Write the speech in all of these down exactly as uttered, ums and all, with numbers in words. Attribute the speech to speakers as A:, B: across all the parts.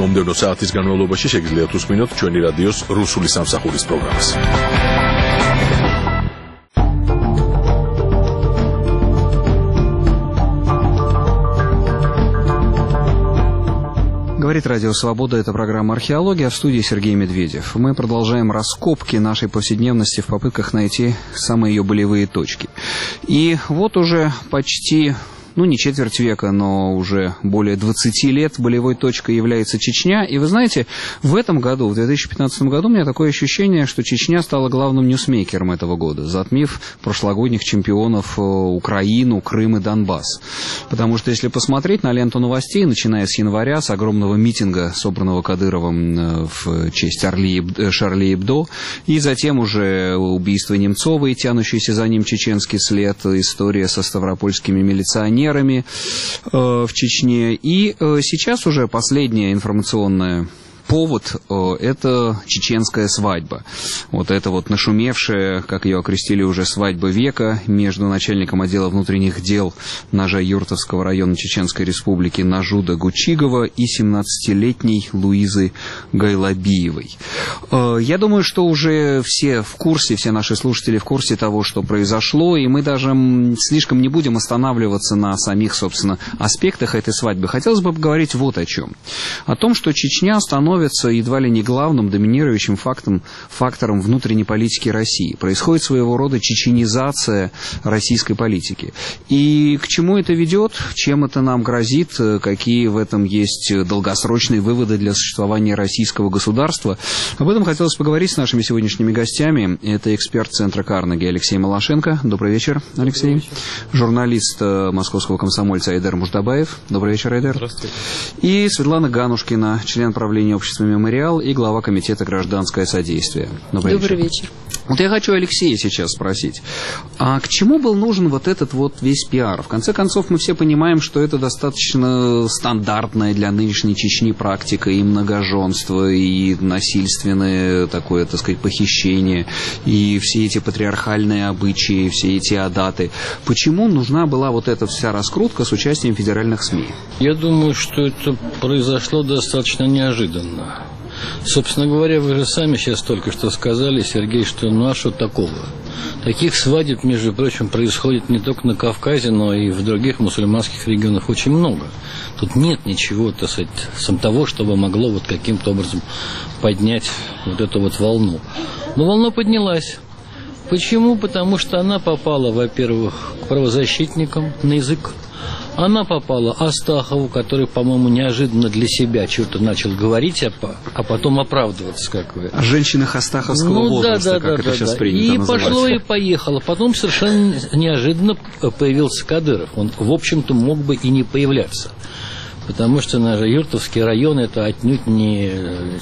A: მომდევნო საათის განმავლობაში შეგიძლიათ უსმინოთ ჩვენი რადიოს რუსული სამსახურის პროგრამას.
B: Говорит Радио Свобода, это программа «Археология», в студии Сергей Медведев. Мы продолжаем раскопки нашей повседневности в попытках найти самые ее болевые точки. И вот уже почти... ну, не четверть века, но уже более двадцати лет болевой точкой является Чечня. И вы знаете, в этом году, в две тысячи пятнадцатом году, у меня такое ощущение, что Чечня стала главным ньюсмейкером этого года, затмив прошлогодних чемпионов Украину, Крым и Донбасс. Потому что если посмотреть на ленту новостей, начиная с января, с огромного митинга, собранного Кадыровым в честь Шарли Эбдо, и затем уже убийство Немцова и тянущийся за ним чеченский след, история со ставропольскими милиционерами, в Чечне. И сейчас уже последняя информационная повод – это чеченская свадьба. Вот это вот нашумевшая, как ее окрестили уже, свадьба века между начальником отдела внутренних дел Нажа-Юртовского района Чеченской Республики Нажуда Гучигова и семнадцатилетней Луизы Гайлабиевой. Я думаю, что уже все в курсе, все наши слушатели в курсе того, что произошло, и мы даже слишком не будем останавливаться на самих, собственно, аспектах этой свадьбы. Хотелось бы поговорить вот о чем. О том, что Чечня становится едва ли не главным доминирующим фактом, фактором внутренней политики России. Происходит своего рода чеченизация российской политики. И к чему это ведет, чем это нам грозит, какие в этом есть долгосрочные выводы для существования российского государства. Об этом хотелось поговорить с нашими сегодняшними гостями. Это эксперт Центра Карнеги Алексей Малашенко. Добрый вечер, Алексей.
C: Добрый вечер.
B: Журналист московского комсомольца Айдар Муждабаев. Добрый вечер, Айдар.
C: Здравствуйте.
B: И Светлана Ганушкина, член правления общества «Мемориал» и глава комитета «Гражданское содействие». Добрый,
D: Добрый
B: вечер.
D: вечер.
B: Вот я хочу Алексея сейчас спросить, а к чему был нужен вот этот вот весь пиар? В конце концов, мы все понимаем, что это достаточно стандартная для нынешней Чечни практика и многоженство, и насильственное такое, так сказать, похищение, и все эти патриархальные обычаи, все эти адаты. Почему нужна была вот эта вся раскрутка с участием федеральных СМИ?
C: Я думаю, что это произошло достаточно неожиданно. Собственно говоря, вы же сами сейчас только что сказали, Сергей, что ну а что такого? Таких свадеб, между прочим, происходит не только на Кавказе, но и в других мусульманских регионах очень много. Тут нет ничего, так сказать, сам того, чтобы могло вот каким-то образом поднять вот эту вот волну. Но волна поднялась. Почему? Потому что она попала, во-первых, к правозащитникам на язык. Она попала Астахову, который, по-моему, неожиданно для себя что-то начал говорить, а, а потом оправдываться, как вы.
B: О женщинах астаховского
C: ну,
B: возраста,
C: да, да,
B: как
C: да,
B: это
C: да,
B: сейчас
C: да.
B: принято
C: и
B: называть.
C: Пошло и поехало. Потом совершенно неожиданно появился Кадыров. Он, в общем-то, мог бы и не появляться. Потому что наш Юртовский район это отнюдь не,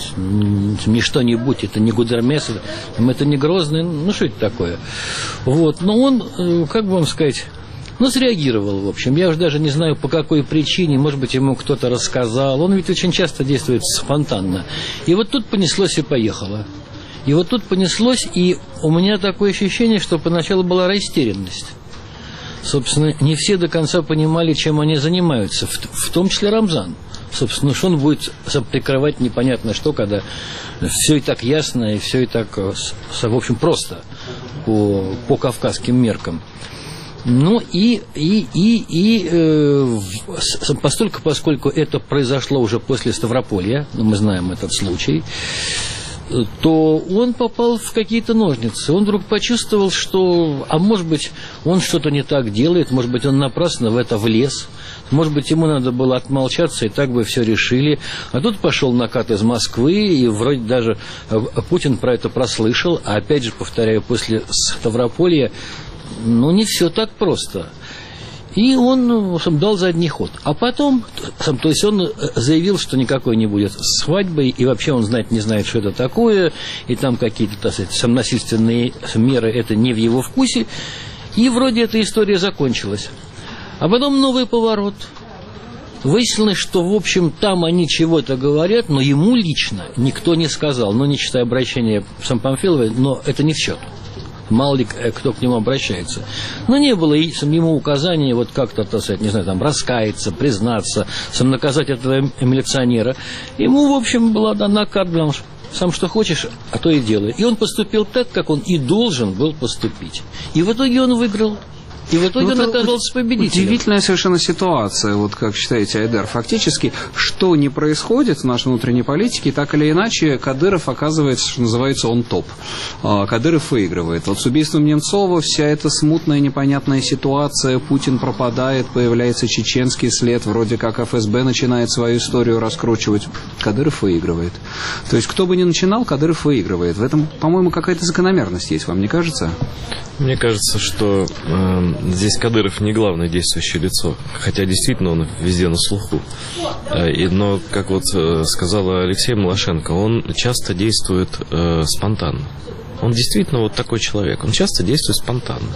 C: не что-нибудь, это не Гудермес, это не Грозный, ну что это такое. Вот. Но он, как бы вам сказать, ну, среагировал, в общем. Я уже даже не знаю, по какой причине. Может быть, ему кто-то рассказал. Он ведь очень часто действует спонтанно. И вот тут понеслось и поехало. И вот тут понеслось, и у меня такое ощущение, что поначалу была растерянность. Собственно, не все до конца понимали, чем они занимаются, в, в том числе Рамзан. Собственно, что он будет прикрывать непонятно что, когда все и так ясно, и все и так, в общем, просто по, по кавказским меркам. Ну и, и, и, и э, постольку, поскольку это произошло уже после Ставрополья, мы знаем этот случай, то он попал в какие-то ножницы. Он вдруг почувствовал, что, а может быть, он что-то не так делает, может быть, он напрасно в это влез, может быть, ему надо было отмолчаться, и так бы все решили. А тут пошел накат из Москвы, и вроде даже Путин про это прослышал, а опять же, повторяю, после Ставрополья, ну, не все так просто. И он дал задний ход. А потом, то есть он заявил, что никакой не будет свадьбы, и вообще он знать не знает, что это такое, и там какие-то, так сказать, самонасильственные меры, это не в его вкусе. И вроде эта история закончилась. А потом новый поворот. Выяснилось, что, в общем, там они чего-то говорят, но ему лично никто не сказал, ну, не читая обращения Сампамфиловой, но это не в счет. мало ли кто к нему обращается. Но не было ему указания вот как-то, так сказать, не знаю, там, раскаяться, признаться, сам наказать этого милиционера. Ему, в общем, была дана карт-бланш. Сам что хочешь, а то и делай. И он поступил так, как он и должен был поступить. И в итоге он выиграл. И в итоге ну, он оказался победителем.
B: Удивительная совершенно ситуация, вот как считаете, Айдар. Фактически, что не происходит в нашей внутренней политике, так или иначе, Кадыров оказывается, что называется, он топ. Кадыров выигрывает. Вот с убийством Немцова вся эта смутная, непонятная ситуация, Путин пропадает, появляется чеченский след, вроде как эф эс бэ начинает свою историю раскручивать. Кадыров выигрывает. То есть, кто бы ни начинал, Кадыров выигрывает. В этом, по-моему, какая-то закономерность есть, вам не кажется?
D: Мне кажется, что э, здесь Кадыров не главное действующее лицо, хотя действительно он везде на слуху. Э, и, но, как вот э, сказал Алексей Малашенко, он часто действует э, спонтанно. Он действительно вот такой человек, он часто действует спонтанно.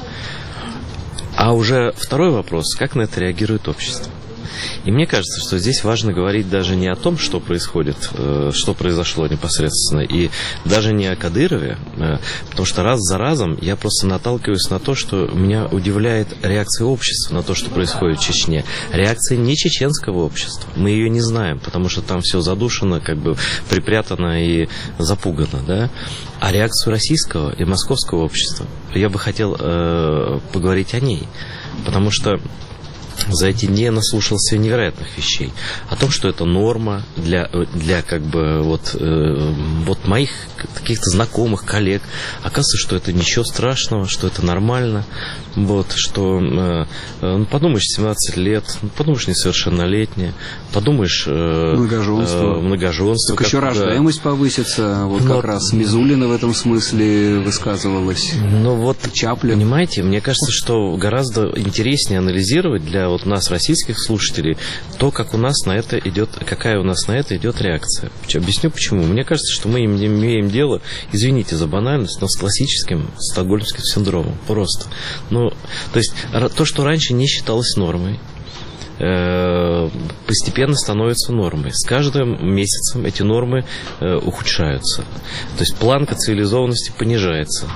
D: А уже второй вопрос, как на это реагирует общество. И мне кажется, что здесь важно говорить даже не о том, что происходит, что произошло непосредственно, и даже не о Кадырове, потому что раз за разом я просто наталкиваюсь на то, что меня удивляет реакция общества на то, что происходит в Чечне. Реакция не чеченского общества. Мы ее не знаем, потому что там все задушено, как бы припрятано и запугано, да? А реакцию российского и московского общества я бы хотел э, поговорить о ней, потому что за эти дни я наслушался невероятных вещей. О том, что это норма для, для как бы вот, э, вот моих каких-то знакомых, коллег. Оказывается, что это ничего страшного, что это нормально. Вот, что э, ну, подумаешь, семнадцать лет, ну, подумаешь, несовершеннолетняя, подумаешь... Э,
B: многоженство.
D: Э, многоженство.
B: Так еще рождаемость повысится. Вот но... как раз Мизулина в этом смысле высказывалась.
D: Ну вот,
B: Чаплин.
D: Понимаете, мне кажется, что гораздо интереснее анализировать для вот нас, российских слушателей, то, как у нас на это идет, какая у нас на это идет реакция. Объясню почему. Мне кажется, что мы имеем дело, извините за банальность, но с классическим стокгольмским синдромом. Просто. Ну, то есть, то, что раньше не считалось нормой, постепенно становится нормой. С каждым месяцем эти нормы ухудшаются. То есть планка цивилизованности понижается.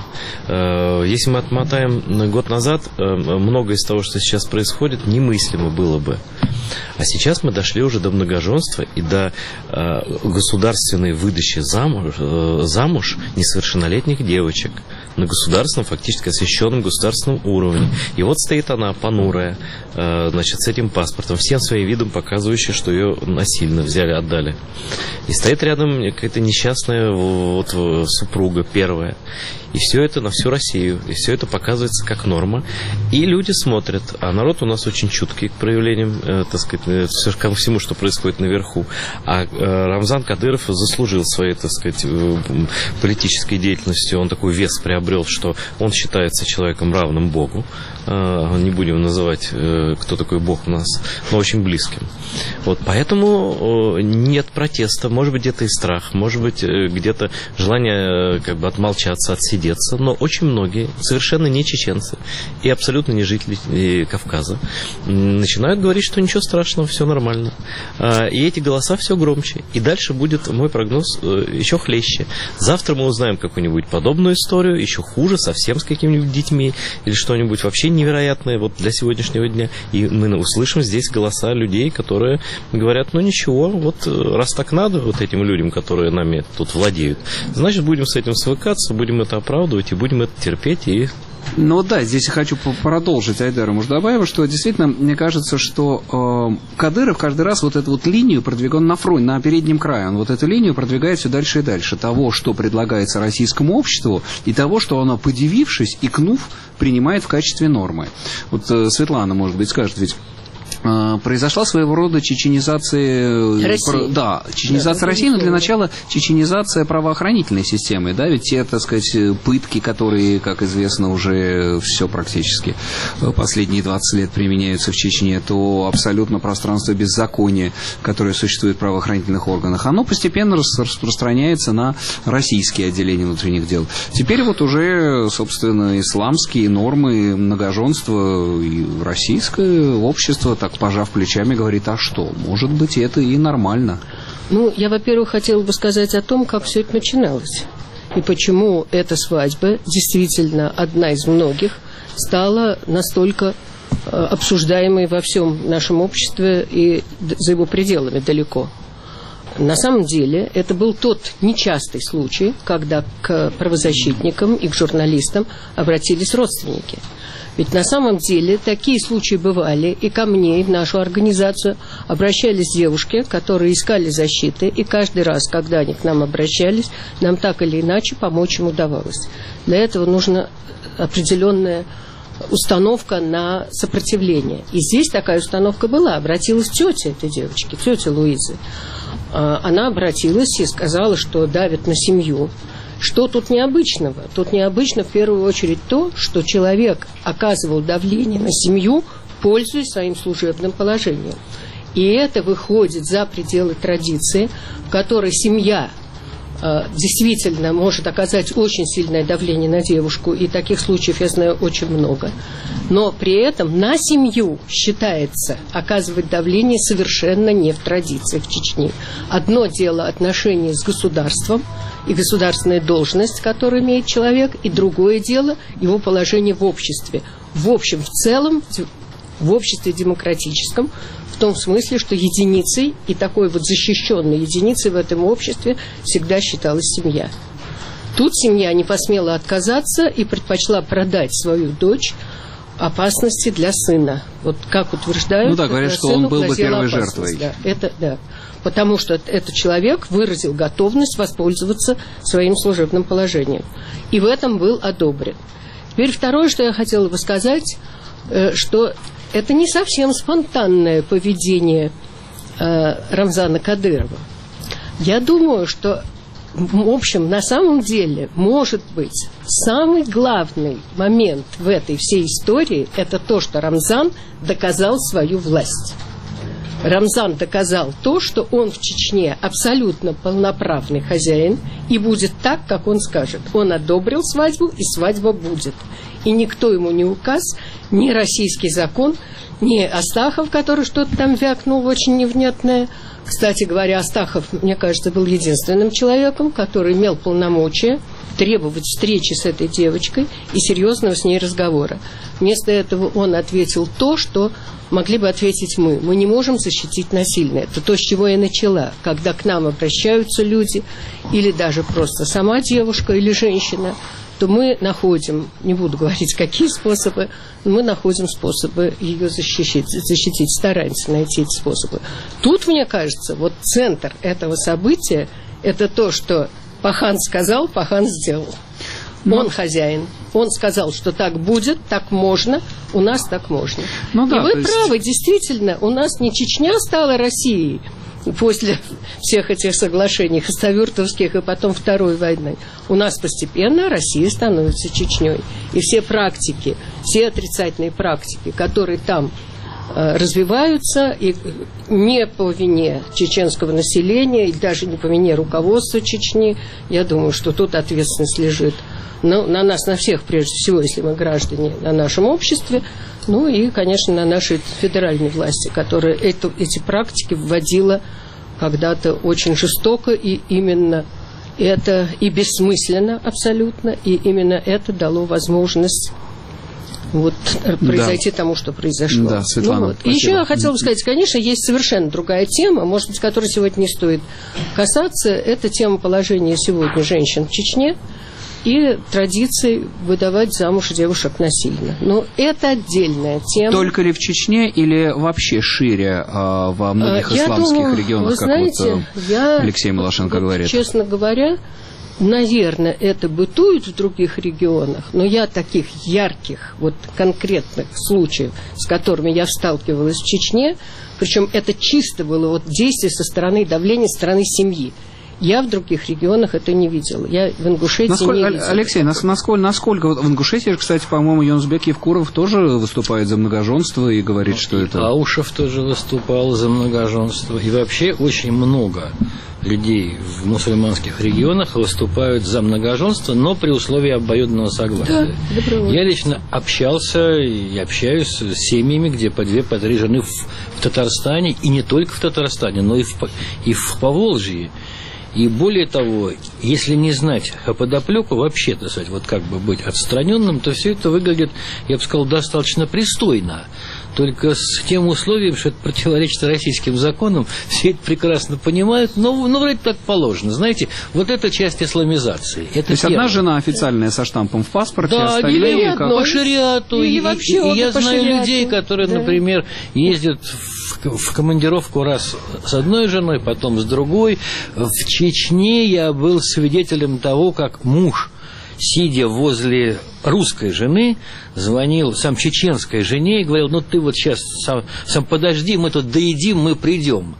D: Если мы отмотаем год назад, многое из того, что сейчас происходит, немыслимо было бы. А сейчас мы дошли уже до многоженства и до государственной выдачи замуж, замуж несовершеннолетних девочек на государственном, фактически освященном государственном уровне. И вот стоит она, понурая, значит, с этим паспортом, всем своим видом показывающая, что ее насильно взяли, отдали. И стоит рядом какая-то несчастная вот, супруга первая. И все это на всю Россию. И все это показывается как норма. И люди смотрят. А народ у нас очень чуткий к проявлениям, э, так сказать, ко всему, что происходит наверху. А э, Рамзан Кадыров заслужил своей, так сказать, э, политической деятельностью. Он такой вес приобрел, что он считается человеком равным Богу. Э, не будем называть, э, кто такой Бог у нас, но очень близким. Вот, поэтому э, нет протеста. Может быть, где-то и страх. Может быть, э, где-то желание э, как бы отмолчаться, отсидеться. Но очень многие, совершенно не чеченцы и абсолютно не жители Кавказа, начинают говорить, что ничего страшного, все нормально. И эти голоса все громче. И дальше будет, мой прогноз, еще хлеще. Завтра мы узнаем какую-нибудь подобную историю, еще хуже, совсем с какими-нибудь детьми, или что-нибудь вообще невероятное вот для сегодняшнего дня. И мы услышим здесь голоса людей, которые говорят, ну ничего, вот раз так надо вот этим людям, которые нами тут владеют, значит, будем с этим свыкаться, будем это оправдывать и будем это терпеть. И...
B: Ну да, здесь я хочу продолжить Айдара Муждабаева, что действительно, мне кажется, что э, Кадыров каждый раз вот эту вот линию продвигает на фронте, на переднем крае, он вот эту линию продвигает все дальше и дальше, того, что предлагается российскому обществу, и того, что оно, подивившись, икнув, принимает в качестве нормы. Вот э, Светлана, может быть, скажет, ведь произошла своего рода чеченизация России. Да, чеченизация да, России, но для начала чеченизация правоохранительной системы, да, ведь те, так сказать, пытки, которые, как известно, уже все практически последние двадцать лет применяются в Чечне, то абсолютно пространство беззакония, которое существует в правоохранительных органах, оно постепенно распространяется на российские отделения внутренних дел. Теперь вот уже, собственно, исламские нормы многоженства и российское общество, так пожав плечами, говорит, а что, может быть, это и нормально.
E: Ну, я, во-первых, хотела бы сказать о том, как все это начиналось. и почему эта свадьба, действительно одна из многих, стала настолько э, обсуждаемой во всем нашем обществе и за его пределами далеко. На самом деле, это был тот нечастый случай, когда к правозащитникам и к журналистам обратились родственники. Ведь на самом деле такие случаи бывали, и ко мне, и в нашу организацию обращались девушки, которые искали защиты, и каждый раз, когда они к нам обращались, нам так или иначе помочь им удавалось. Для этого нужна определенная установка на сопротивление. И здесь такая установка была. Обратилась тетя этой девочки, тетя Луизы. Она обратилась и сказала, что давит на семью. Что тут необычного? Тут необычно в первую очередь то, что человек оказывал давление на семью, пользуясь своим служебным положением. И это выходит за пределы традиции, в которой семья э, действительно может оказать очень сильное давление на девушку, и таких случаев я знаю очень много. Но при этом на семью считается оказывать давление совершенно не в традициях Чечни. Одно дело отношения с государством и государственная должность, которую имеет человек, и другое дело его положение в обществе. В общем, в целом, в обществе демократическом, в том смысле, что единицей и такой вот защищенной единицей в этом обществе всегда считалась семья. Тут семья не посмела отказаться и предпочла продать свою дочь опасности для сына. Вот как утверждают,
B: ну да, говорят, что он был бы первой жертвой.
E: Да, это, да. Потому что этот человек выразил готовность воспользоваться своим служебным положением. И в этом был одобрен. Теперь второе, что я хотела бы сказать, что это не совсем спонтанное поведение Рамзана Кадырова. Я думаю, что, в общем, на самом деле, может быть, самый главный момент в этой всей истории – это то, что Рамзан доказал свою власть. Рамзан доказал то, что он в Чечне абсолютно полноправный хозяин и будет так, как он скажет. Он одобрил свадьбу, и свадьба будет. И никто ему не указ, ни российский закон, ни Астахов, который что-то там вякнул очень невнятное. Кстати говоря, Астахов, мне кажется, был единственным человеком, который имел полномочия требовать встречи с этой девочкой и серьезного с ней разговора. Вместо этого он ответил то, что могли бы ответить мы. Мы не можем защитить насильно. Это то, с чего я начала. Когда к нам обращаются люди, или даже просто сама девушка или женщина, то мы находим, не буду говорить, какие способы, но мы находим способы ее защитить, защитить, стараемся найти эти способы. Тут, мне кажется, вот центр этого события – это то, что Пахан сказал, Пахан сделал.
B: Но...
E: Он хозяин. Он сказал, что так будет, так можно, у нас так можно.
B: Ну, да,
E: и вы
B: есть...
E: правы, действительно, у нас не Чечня стала Россией после всех этих соглашений хасавюртовских и потом Второй войны. У нас постепенно Россия становится Чечней. И все практики, все отрицательные практики, которые там э, развиваются, и не по вине чеченского населения, и даже не по вине руководства Чечни, я думаю, что тут ответственность лежит ну, на нас, на всех, прежде всего, если мы граждане, на нашем обществе, ну и, конечно, на нашей федеральной власти, которая эту, эти практики вводила когда-то очень жестоко, и именно это и бессмысленно абсолютно, и именно это дало возможность вот, произойти да. тому, что произошло. Да,
B: Светлана,
E: ну, вот. И еще я хотела бы сказать, конечно, есть совершенно другая тема, может быть, которой сегодня не стоит касаться, это тема положения сегодня женщин в Чечне и традиции выдавать замуж девушек насильно. Но это отдельная тема. Только
B: ли в Чечне или вообще шире а, во многих я исламских думаю, регионах,
E: вы знаете,
B: как вот
E: я,
B: Алексей Малашенко
E: вот,
B: говорит?
E: Честно говоря, наверное, это бытует в других регионах, но я таких ярких, вот конкретных случаев, с которыми я сталкивалась в Чечне, причем это чисто было вот действие со стороны давления, со стороны семьи. Я в других регионах это не видела. Я в Ингушетии
B: насколько,
E: не видела.
B: Алексей, насколько, насколько вот в Ингушетии, кстати, по-моему, Юнусбек Евкуров тоже выступает за многоженство и говорит, что
C: и
B: это...
C: Аушев тоже выступал за многоженство. И вообще очень много людей в мусульманских регионах выступают за многоженство, но при условии обоюдного согласия.
E: Да,
C: я лично общался и общаюсь с семьями, где по две, по три жены в, в Татарстане, и не только в Татарстане, но и в, и в Поволжье. И более того, если не знать подоплеку, вообще, так сказать, вот как бы быть отстраненным, то все это выглядит, я бы сказал, достаточно пристойно. Только с тем условием, что это противоречит российским законам, все это прекрасно понимают, но, но вроде так положено. Знаете, вот эта часть исламизации. Это
B: То есть
C: первое.
B: одна жена официальная со штампом в паспорте,
C: да,
B: остальные
C: или
B: как...
C: по шариату.
E: Или
C: И,
E: вообще
C: и, и я
E: по
C: знаю
E: шариату.
C: людей, которые,
E: да.
C: например, ездят в, в командировку раз с одной женой, потом с другой. В Чечне я был свидетелем того, как муж, сидя возле русской жены, звонил сам чеченской жене и говорил: ну ты вот сейчас сам, сам подожди, мы тут доедим, мы придем.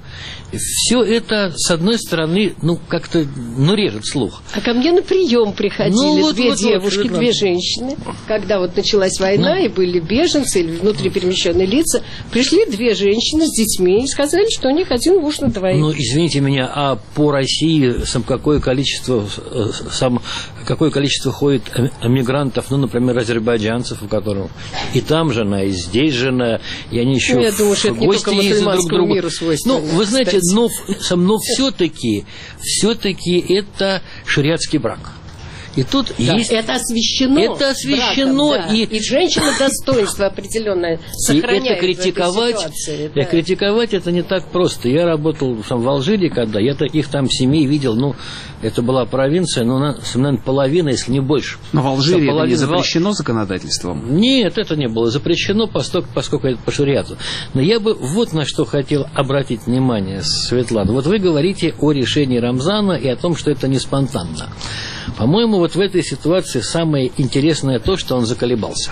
C: Все это, с одной стороны, ну, как-то, ну, режет слух.
E: А ко мне на прием приходили
C: Ну, вот,
E: две
C: вот,
E: девушки,
C: вот,
E: две
C: вот.
E: женщины. Когда вот началась война,
C: Ну.
E: и были беженцы или внутриперемещенные лица, пришли две женщины с детьми и сказали, что у них один муж на двоих.
C: Ну, извините меня, а по России сам какое количество, э, сам, какое количество ходит мигрантов, ну, например, азербайджанцев, у которых и там жена, и здесь жена, и они еще
E: Ну, я думаю,
C: в
E: что это не
C: гости
E: только
C: ездят друг к
E: мусульманскому
C: другу.
E: миру свойственно,
C: Ну, вы знаете,
E: кстати.
C: но, но все-таки, все-таки это шариатский брак. И тут
E: Да,
C: есть...
E: это освящено.
C: Это освящено,
E: браком, да.
C: и-
E: и женщина достоинство определенное
C: И
E: сохраняет
C: это критиковать,
E: в этой ситуации.
C: да,
E: Да.
C: критиковать это не так просто. Я работал там, в Алжире, когда я таких там семей видел, ну, это была провинция, ну, на- наверное, половина, если не больше.
B: Но в Алжире это не
C: Половина-
B: запрещено законодательством?
C: Нет, это не было запрещено, поскольку, поскольку это по шариату. Но я бы вот на что хотел обратить внимание, Светлана. Вот вы говорите о решении Рамзана и о том, что это не спонтанно. По-моему, вот в этой ситуации самое интересное то, что он заколебался.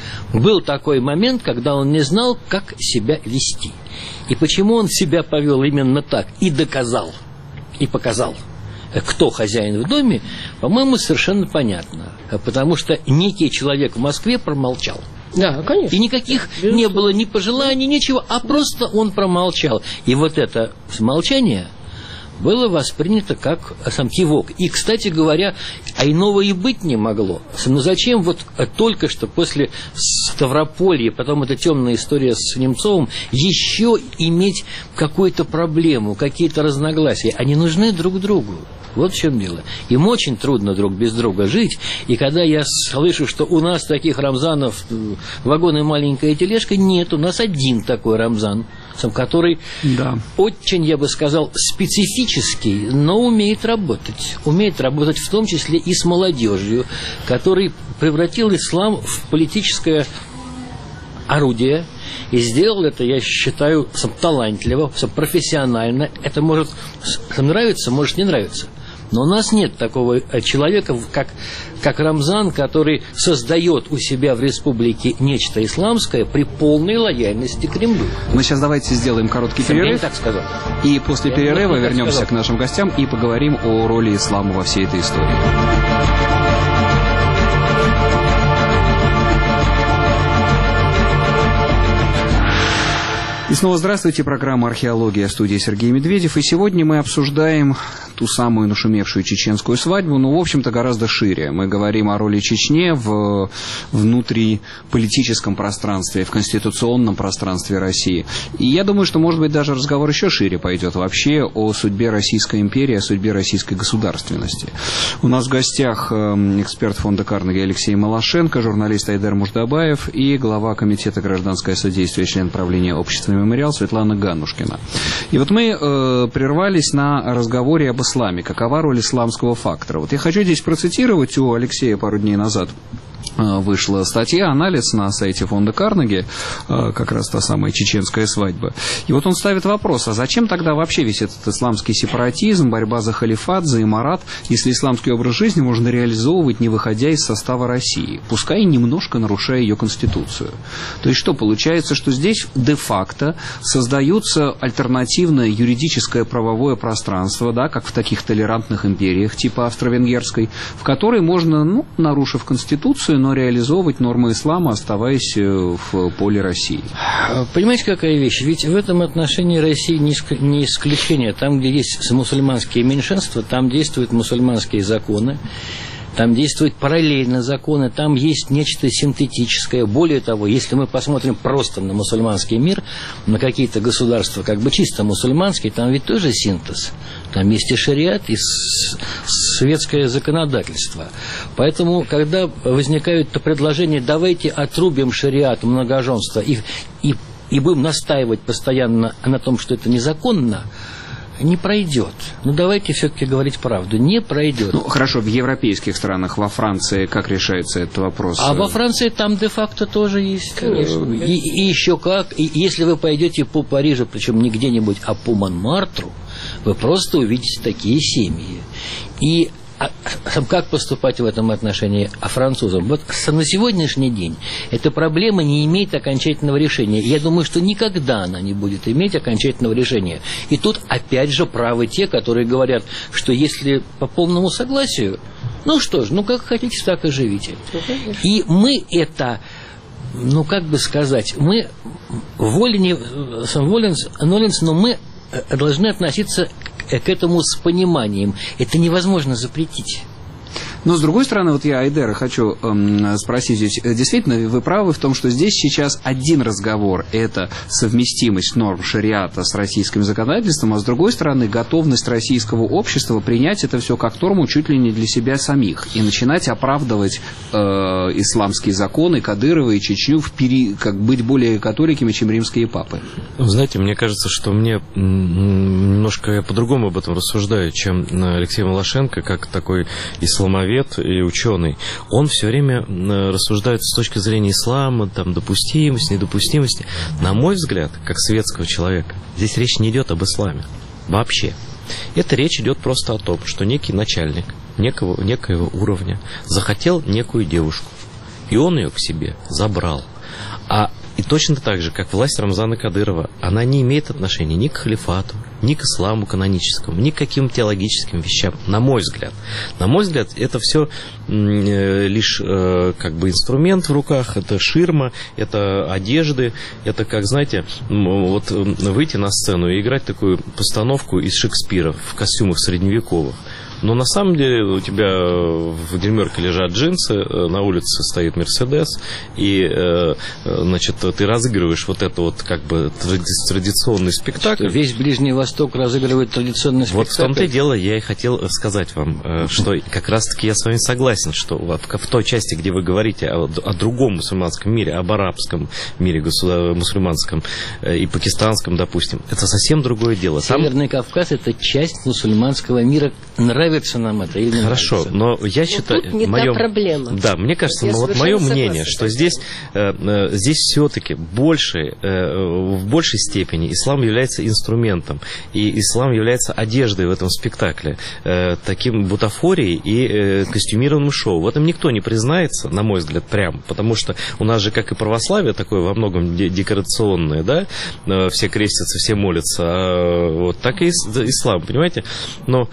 C: Был такой момент, когда он не знал, как себя вести. И почему он себя повел именно так и доказал, и показал, кто хозяин в доме, по-моему, совершенно понятно. Потому что некий человек в Москве промолчал.
E: Да, конечно.
C: И никаких
E: Да,
C: не было ни пожеланий, ничего, а просто он промолчал. И вот это молчание было воспринято как сам кивок. И, кстати говоря, а иного и быть не могло. Но зачем вот только что после Ставрополья, потом эта темная история с Немцовым, еще иметь какую-то проблему, какие-то разногласия? Они нужны друг другу. Вот в чем дело. Им очень трудно друг без друга жить. И когда я слышу, что у нас таких Рамзанов вагон и маленькая тележка, нет, у нас один такой Рамзан, который
B: Да.
C: очень, я бы сказал, специфический, но умеет работать. Умеет работать в том числе и с молодежью, который превратил ислам в политическое орудие. И сделал это, я считаю, сам талантливо, сам профессионально. Это может нравиться, может не нравиться. Но у нас нет такого человека, как, как Рамзан, который создает у себя в республике нечто исламское при полной лояльности к Кремлю.
B: Мы сейчас давайте сделаем короткий
C: Я не
B: перерыв.
C: так сказал.
B: И после
C: Я
B: перерыва
C: не так
B: вернемся
C: сказал.
B: к нашим гостям и поговорим о роли ислама во всей этой истории. И снова здравствуйте, программа «Археология», студии Сергей Медведев. И сегодня мы обсуждаем ту самую нашумевшую чеченскую свадьбу, но, в общем-то, гораздо шире. Мы говорим о роли Чечни в внутриполитическом пространстве, в конституционном пространстве России. И я думаю, что, может быть, даже разговор еще шире пойдет вообще о судьбе Российской империи, о судьбе российской государственности. У нас в гостях эксперт фонда Карнеги Алексей Малашенко, журналист Айдар Муждабаев и глава комитета «Гражданское содействие», член правления общества «Мемориал» Светлана Ганушкина. И вот мы э, прервались на разговоре об исламе. Какова роль исламского фактора? Вот я хочу здесь процитировать у Алексея пару дней назад. Вышла статья, анализ на сайте фонда Карнеги, как раз та самая чеченская свадьба. И вот он ставит вопрос, а зачем тогда вообще весь этот исламский сепаратизм, борьба за халифат, за имарат, если исламский образ жизни можно реализовывать, не выходя из состава России, пускай немножко нарушая ее конституцию. То есть что, получается, что здесь де-факто создаются альтернативное юридическое правовое пространство, да, как в таких толерантных империях типа австро-венгерской, в которой можно, ну, нарушив конституцию, но реализовывать нормы ислама, оставаясь в поле России.
C: Понимаете, какая вещь? Ведь в этом отношении Россия не исключение. Там, где есть мусульманские меньшинства, там действуют мусульманские законы. там действуют параллельно законы, там есть нечто синтетическое. Более того, если мы посмотрим просто на мусульманский мир, на какие-то государства как бы чисто мусульманские, там ведь тоже синтез. Там есть и шариат, и светское законодательство. Поэтому, когда возникают предложения, давайте отрубим шариат, многоженство, и, и, и будем настаивать постоянно на том, что это незаконно, не пройдет. Ну, давайте все-таки говорить правду. Не пройдет.
B: Ну, хорошо, в европейских странах, во Франции, как решается этот вопрос?
C: А во Франции там де-факто тоже есть.
E: Конечно.
C: И, и еще как. И если вы пойдете по Парижу, причем не где-нибудь, а по Монмартру, вы просто увидите такие семьи. И а, как поступать в этом отношении а французам? Вот на сегодняшний день эта проблема не имеет окончательного решения. Я думаю, что никогда она не будет иметь окончательного решения. И тут опять же правы те, которые говорят, что если по полному согласию, ну что ж, ну как хотите, так и живите. И мы это, ну как бы сказать, мы волен, волен, но мы должны относиться к этому с пониманием. Это невозможно запретить.
B: Но, с другой стороны, вот я Айдера хочу эм, спросить здесь. Действительно, вы правы в том, что здесь сейчас один разговор – это совместимость норм шариата с российским законодательством, а с другой стороны, готовность российского общества принять это все как норму чуть ли не для себя самих и начинать оправдывать э, исламские законы Кадырова и Чечню, в пери... как быть более католиками, чем римские папы.
D: Вы знаете, мне кажется, что мне немножко я по-другому об этом рассуждаю, чем Алексей Волошенко, как такой исламовед и ученый. Он все время рассуждает с точки зрения ислама, там, допустимости, недопустимости. На мой взгляд, как светского человека, здесь речь не идет об исламе. Вообще. Это речь идет просто о том, что некий начальник некого, некоего уровня захотел некую девушку, и он ее к себе забрал. А и точно так же, как власть Рамзана Кадырова, она не имеет отношения ни к халифату, ни к исламу каноническому, ни к каким теологическим вещам, на мой взгляд. На мой взгляд, это все лишь как бы инструмент в руках, это ширма, это одежды, это, как, знаете, вот выйти на сцену и играть такую постановку из Шекспира в костюмах средневековых. Но на самом деле у тебя в гримерке лежат джинсы, на улице стоит Мерседес, и, значит, ты разыгрываешь вот это вот как бы традиционный спектакль.
C: Что весь Ближний Восток разыгрывает традиционный спектакль.
D: Вот в том-то и дело, я и хотел сказать вам, что как раз-таки я с вами согласен, что в той части, где вы говорите о, о другом мусульманском мире, об арабском мире, мусульманском и пакистанском, допустим, это совсем другое дело.
C: Северный Там... Кавказ – это часть мусульманского мира. Нравится нам это или не
D: Хорошо,
C: нравится?
D: но я считаю...
E: Тут не
D: моё...
E: та проблема.
D: Да, мне кажется, я вот мое мнение, что здесь, э, здесь все-таки больше, э, в большей степени ислам является инструментом, и ислам является одеждой в этом спектакле, э, таким бутафорией и э, костюмированным шоу. В этом никто не признается, на мой взгляд, прям, потому что у нас же, как и православие, такое во многом декорационное, да, э, все крестятся, все молятся, а, вот, так и ислам, понимаете? Но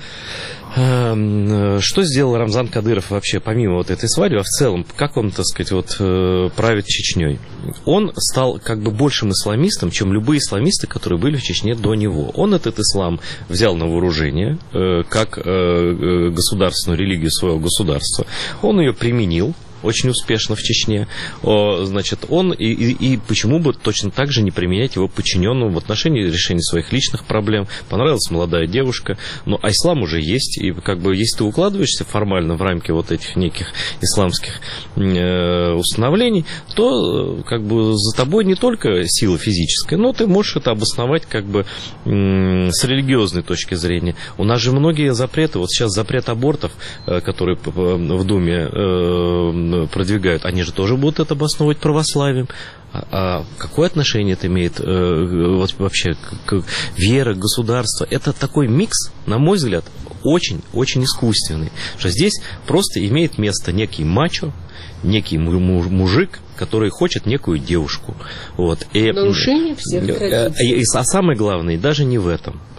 D: что сделал Рамзан Кадыров вообще, помимо вот этой свадьбы, а в целом, как он, так сказать, вот, правит Чечней? Он стал как бы большим исламистом, чем любые исламисты, которые были в Чечне до него. Он этот ислам взял на вооружение, как государственную религию своего государства. Он ее применил очень успешно в Чечне, значит, он и, и, и почему бы точно так же не применять его подчиненным в отношении решения своих личных проблем. Понравилась молодая девушка, но а ислам уже есть, и как бы если ты укладываешься формально в рамки вот этих неких исламских э, установлений, то как бы за тобой не только сила физическая, но ты можешь это обосновать как бы э, с религиозной точки зрения. У нас же многие запреты, вот сейчас запрет абортов, э, который в Думе э, продвигают, они же тоже будут это обосновывать православием. А, а какое отношение это имеет э, вот вообще к, к вере, государству? Это такой микс, на мой взгляд, очень-очень искусственный. Что здесь просто имеет место некий мачо, некий мужик, который хочет некую девушку. Вот. И,
E: нарушение всех традиций.
D: А самое главное, даже не в этом.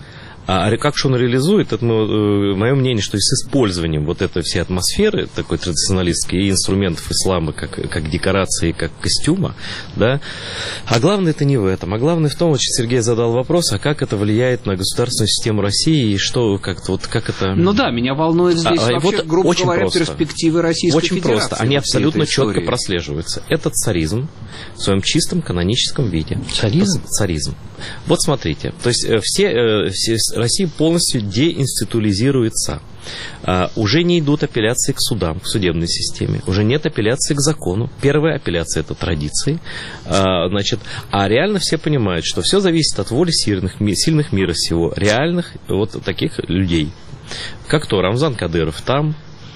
D: А как же он реализует, это мое мнение, что с использованием вот этой всей атмосферы, такой традиционалистской, и инструментов ислама, как, как декорации, как костюма, да. А главное это не в этом, а главное в том, вот Сергей задал вопрос, а как это влияет на государственную систему России, и что, как-то, вот, как это...
B: Ну да, меня волнует здесь
D: а,
B: вообще,
D: вот
B: грубо говоря,
D: просто.
B: перспективы Российской
D: очень
B: Федерации.
D: Очень просто, они абсолютно четко прослеживаются. Это царизм в своем чистом каноническом виде.
C: Царизм?
D: Царизм. Вот смотрите, то есть все, все Россия полностью деинституализируется. Uh, уже не идут апелляции к судам, к судебной системе. Уже нет апелляции к закону. Первая апелляция – это традиции. Uh, значит, а реально все понимают, что все зависит от воли сильных, сильных мира сего, реальных вот таких людей. Как то Рамзан Кадыров там,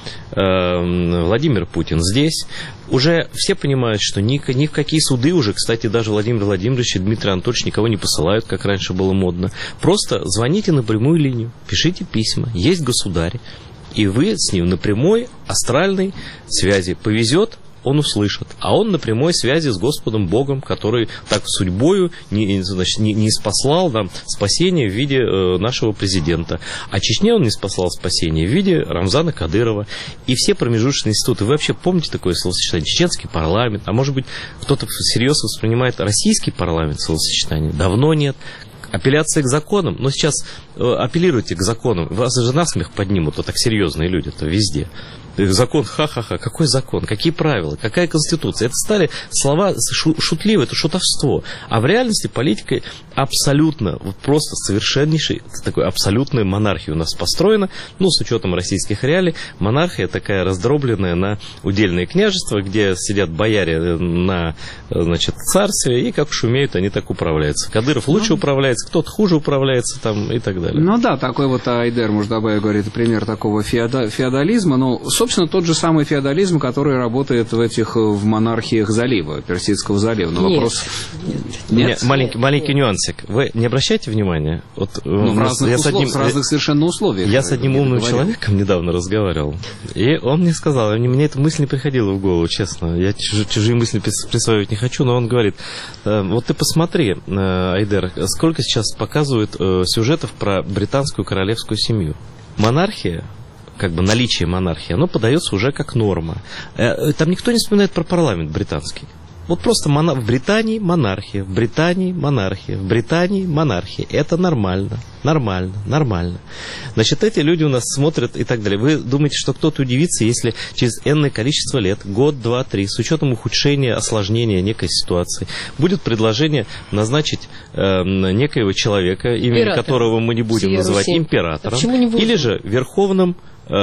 D: uh, Владимир Путин здесь. Уже все понимают, что ни, ни в какие суды уже, кстати, даже Владимир Владимирович и Дмитрий Анатольевич никого не посылают, как раньше было модно. Просто звоните на прямую линию, пишите письма, есть государь, и вы с ним на прямой астральной связи. Повезет, он услышит. А он на прямой связи с Господом Богом, который так судьбою не, значит, не, не спаслал нам спасение в виде э, нашего президента. А Чечне он не спаслал спасение в виде Рамзана Кадырова. И все промежуточные институты. Вы вообще помните такое словосочетание? Чеченский парламент. А может быть, кто-то всерьез воспринимает российский парламент словосочетание? Давно нет. Апелляция к законам. Но сейчас э, апеллируйте к законам. Вас же насмех поднимут, вот так серьезные люди-то везде. Закон, ха-ха-ха, какой закон, какие правила, какая конституция. Это стали слова шутливые, это шутовство. А в реальности политика абсолютно, вот просто совершеннейшей, такой абсолютной монархией у нас построена. Ну, с учетом российских реалий, монархия такая раздробленная на удельные княжества, где сидят бояре на, значит, царстве, и как уж умеют, они так управляются. Кадыров лучше ну, управляется, кто-то хуже управляется там и так далее.
B: Ну да, такой вот Айдер Муждабаев говорит, пример такого феода- феодализма, но, собственно, тот же самый феодализм, который работает в этих, в монархиях залива, Персидского залива. Но
E: нет,
B: вопрос...
E: Нет?
B: Нет?
D: Маленький, маленький нюансик. Вы не обращайте внимания? Вот,
B: ну, в разных, услов, одним, в разных совершенно условиях.
D: Я с одним умным
B: говорил.
D: человеком недавно разговаривал, и он мне сказал, мне эта мысль не приходила в голову, честно. Я чужие, чужие мысли присваивать не хочу, но он говорит, вот ты посмотри, Айдер, сколько сейчас показывают сюжетов про британскую королевскую семью. Монархия, как бы наличие монархии, оно подается уже как норма. Там никто не вспоминает про парламент британский. Вот просто моно... в Британии монархия, в Британии монархия, в Британии монархия. Это нормально, нормально, нормально. Значит, эти люди у нас смотрят и так далее. Вы думаете, что кто-то удивится, если через энное количество лет, год, два, три, с учетом ухудшения, осложнения некой ситуации, будет предложение назначить э, некоего человека, имени Император. которого мы не будем Сия называть Руси. императором, а или же верховным,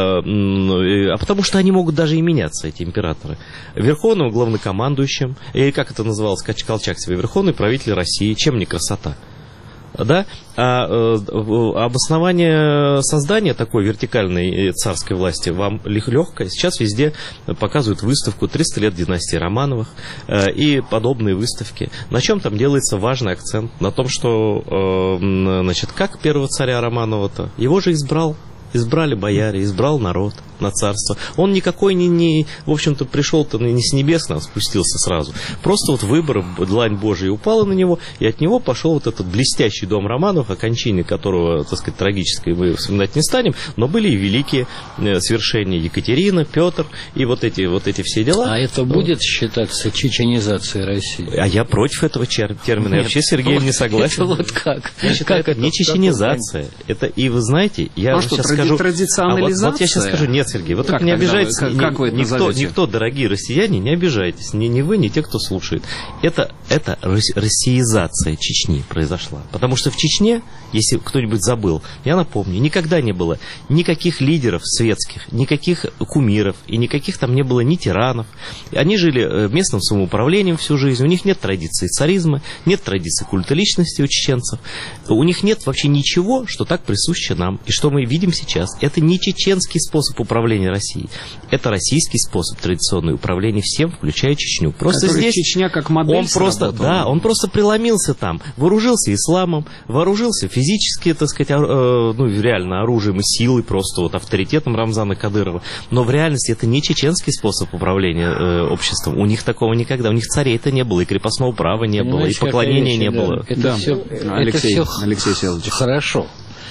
D: а потому что они могут даже и меняться, эти императоры. Верховным главнокомандующим, или как это называлось, Колчак себе, верховный правитель России, чем не красота? Да? А, а обоснование создания такой вертикальной царской власти вам легкое. Сейчас везде показывают выставку триста лет династии Романовых и подобные выставки. На чем там делается важный акцент? На том, что, значит, как первого царя Романова-то? Его же избрал. Избрали бояре, избрал народ на царство. Он никакой не, не в общем-то, пришел-то не с небес, а спустился сразу. Просто вот выбор, длань Божия упала на него, и от него пошел вот этот блестящий дом Романовых, о кончине которого, так сказать, трагической мы вспоминать не станем, но были и великие свершения Екатерина, Петр, и вот эти, вот эти все дела.
C: А это будет считаться чеченизацией России?
D: А я против этого термина. Я вообще с Сергеем не согласен.
C: Вот как?
D: Я считаю, это не чеченизация. Это, и вы знаете, я сейчас скажу...
B: Традиционализация?
D: А вот, вот я сейчас скажу, нет, Сергей, вот как не обижайтесь,
B: вы, как,
D: ни,
B: как вы это
D: никто, никто, дорогие россияне, не обижайтесь, ни, ни вы, ни те, кто слушает. Это, это россиизация Чечни произошла. Потому что в Чечне, если кто-нибудь забыл, я напомню, никогда не было никаких лидеров светских, никаких кумиров, и никаких там не было ни тиранов. Они жили местным самоуправлением всю жизнь, у них нет традиции царизма, нет традиции культа личности у чеченцев, у них нет вообще ничего, что так присуще нам, и что мы видим сейчас. Это не чеченский способ управления Россией. Это российский способ традиционного управления всем, включая Чечню. Просто
B: Который
D: здесь
B: Чечня как модель
D: он просто, да, он просто преломился там, вооружился исламом, вооружился физически, так сказать, э, ну, реально оружием и силой, просто вот авторитетом Рамзана Кадырова. Но в реальности это не чеченский способ управления э, обществом. У них такого никогда, у них царей-то не было, и крепостного права не было, и поклонения не было.
C: Это
B: да.
C: все,
B: Алексей,
C: это все
B: Алексей Селович.
C: Хорошо.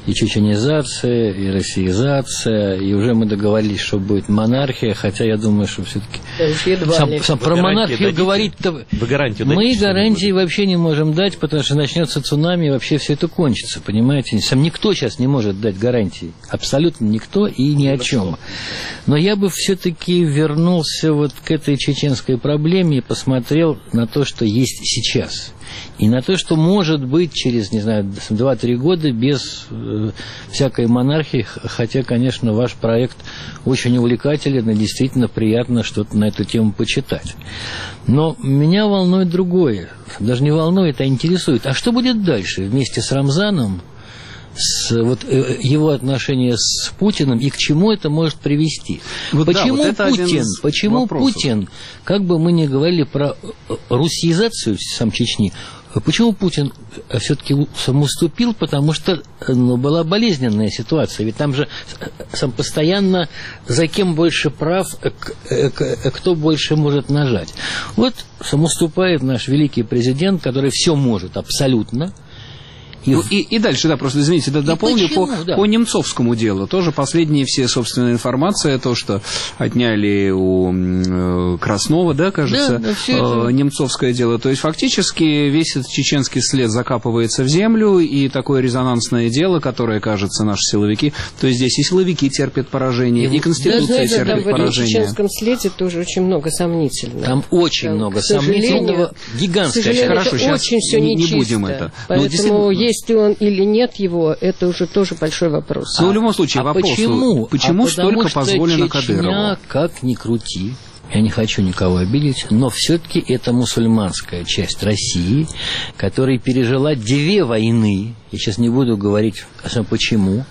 C: и чеченизация, и россиизация, и уже мы договорились, что будет монархия, хотя я думаю, что все-таки сам, сам про монархию говорить-то
D: Вы гарантию
C: мы
D: дадите,
C: гарантии вообще не можем дать, потому что начнется цунами, и вообще все это кончится, понимаете? Сам никто сейчас не может дать гарантии, абсолютно никто и ни о чем. Но я бы все-таки вернулся вот к этой чеченской проблеме и посмотрел на то, что есть сейчас. И на то, что может быть через, не знаю, два-три года без э, всякой монархии, хотя, конечно, ваш проект очень увлекателен и действительно приятно что-то на эту тему почитать. Но меня волнует другое, даже не волнует, а интересует. А что будет дальше вместе с Рамзаном, с вот, э, его отношения с Путиным и к чему это может привести?
B: Вот
C: почему
B: да, вот
C: Путин, почему Путин, как бы мы ни говорили про русизацию сам Чечни, почему Путин все-таки самоуступил? Потому что ну, была болезненная ситуация. Ведь там же сам постоянно за кем больше прав, кто больше может нажать. Вот самоуступает наш великий президент, который все может абсолютно.
B: И, ну, и, и дальше, да, просто, извините, да, дополню по, да. по немцовскому делу. Тоже последние все, собственно, информация, то, что отняли у э, Краснова, да, кажется, да, да, э, немцовское дело. То есть, фактически, весь этот чеченский след закапывается в землю, и такое резонансное дело, которое, кажется, наши силовики, то есть, здесь и силовики терпят поражение, и, и Конституция да, терпит там поражение.
E: В чеченском следе тоже очень много сомнительного.
C: Там очень там, много сомнительного, гигантское.
B: Хорошо, сейчас
E: очень все
B: не,
E: нечисто,
B: не будем это.
E: Поэтому есть Есть ли он или нет его, это уже тоже большой вопрос.
B: Но а, в любом случае,
C: а
B: вопрос,
C: почему,
B: почему
C: а
B: столько позволено Кадырову?
C: Чечня, как ни крути, я не хочу никого обидеть, но все-таки это мусульманская часть России, которая пережила две войны, я сейчас не буду говорить почему,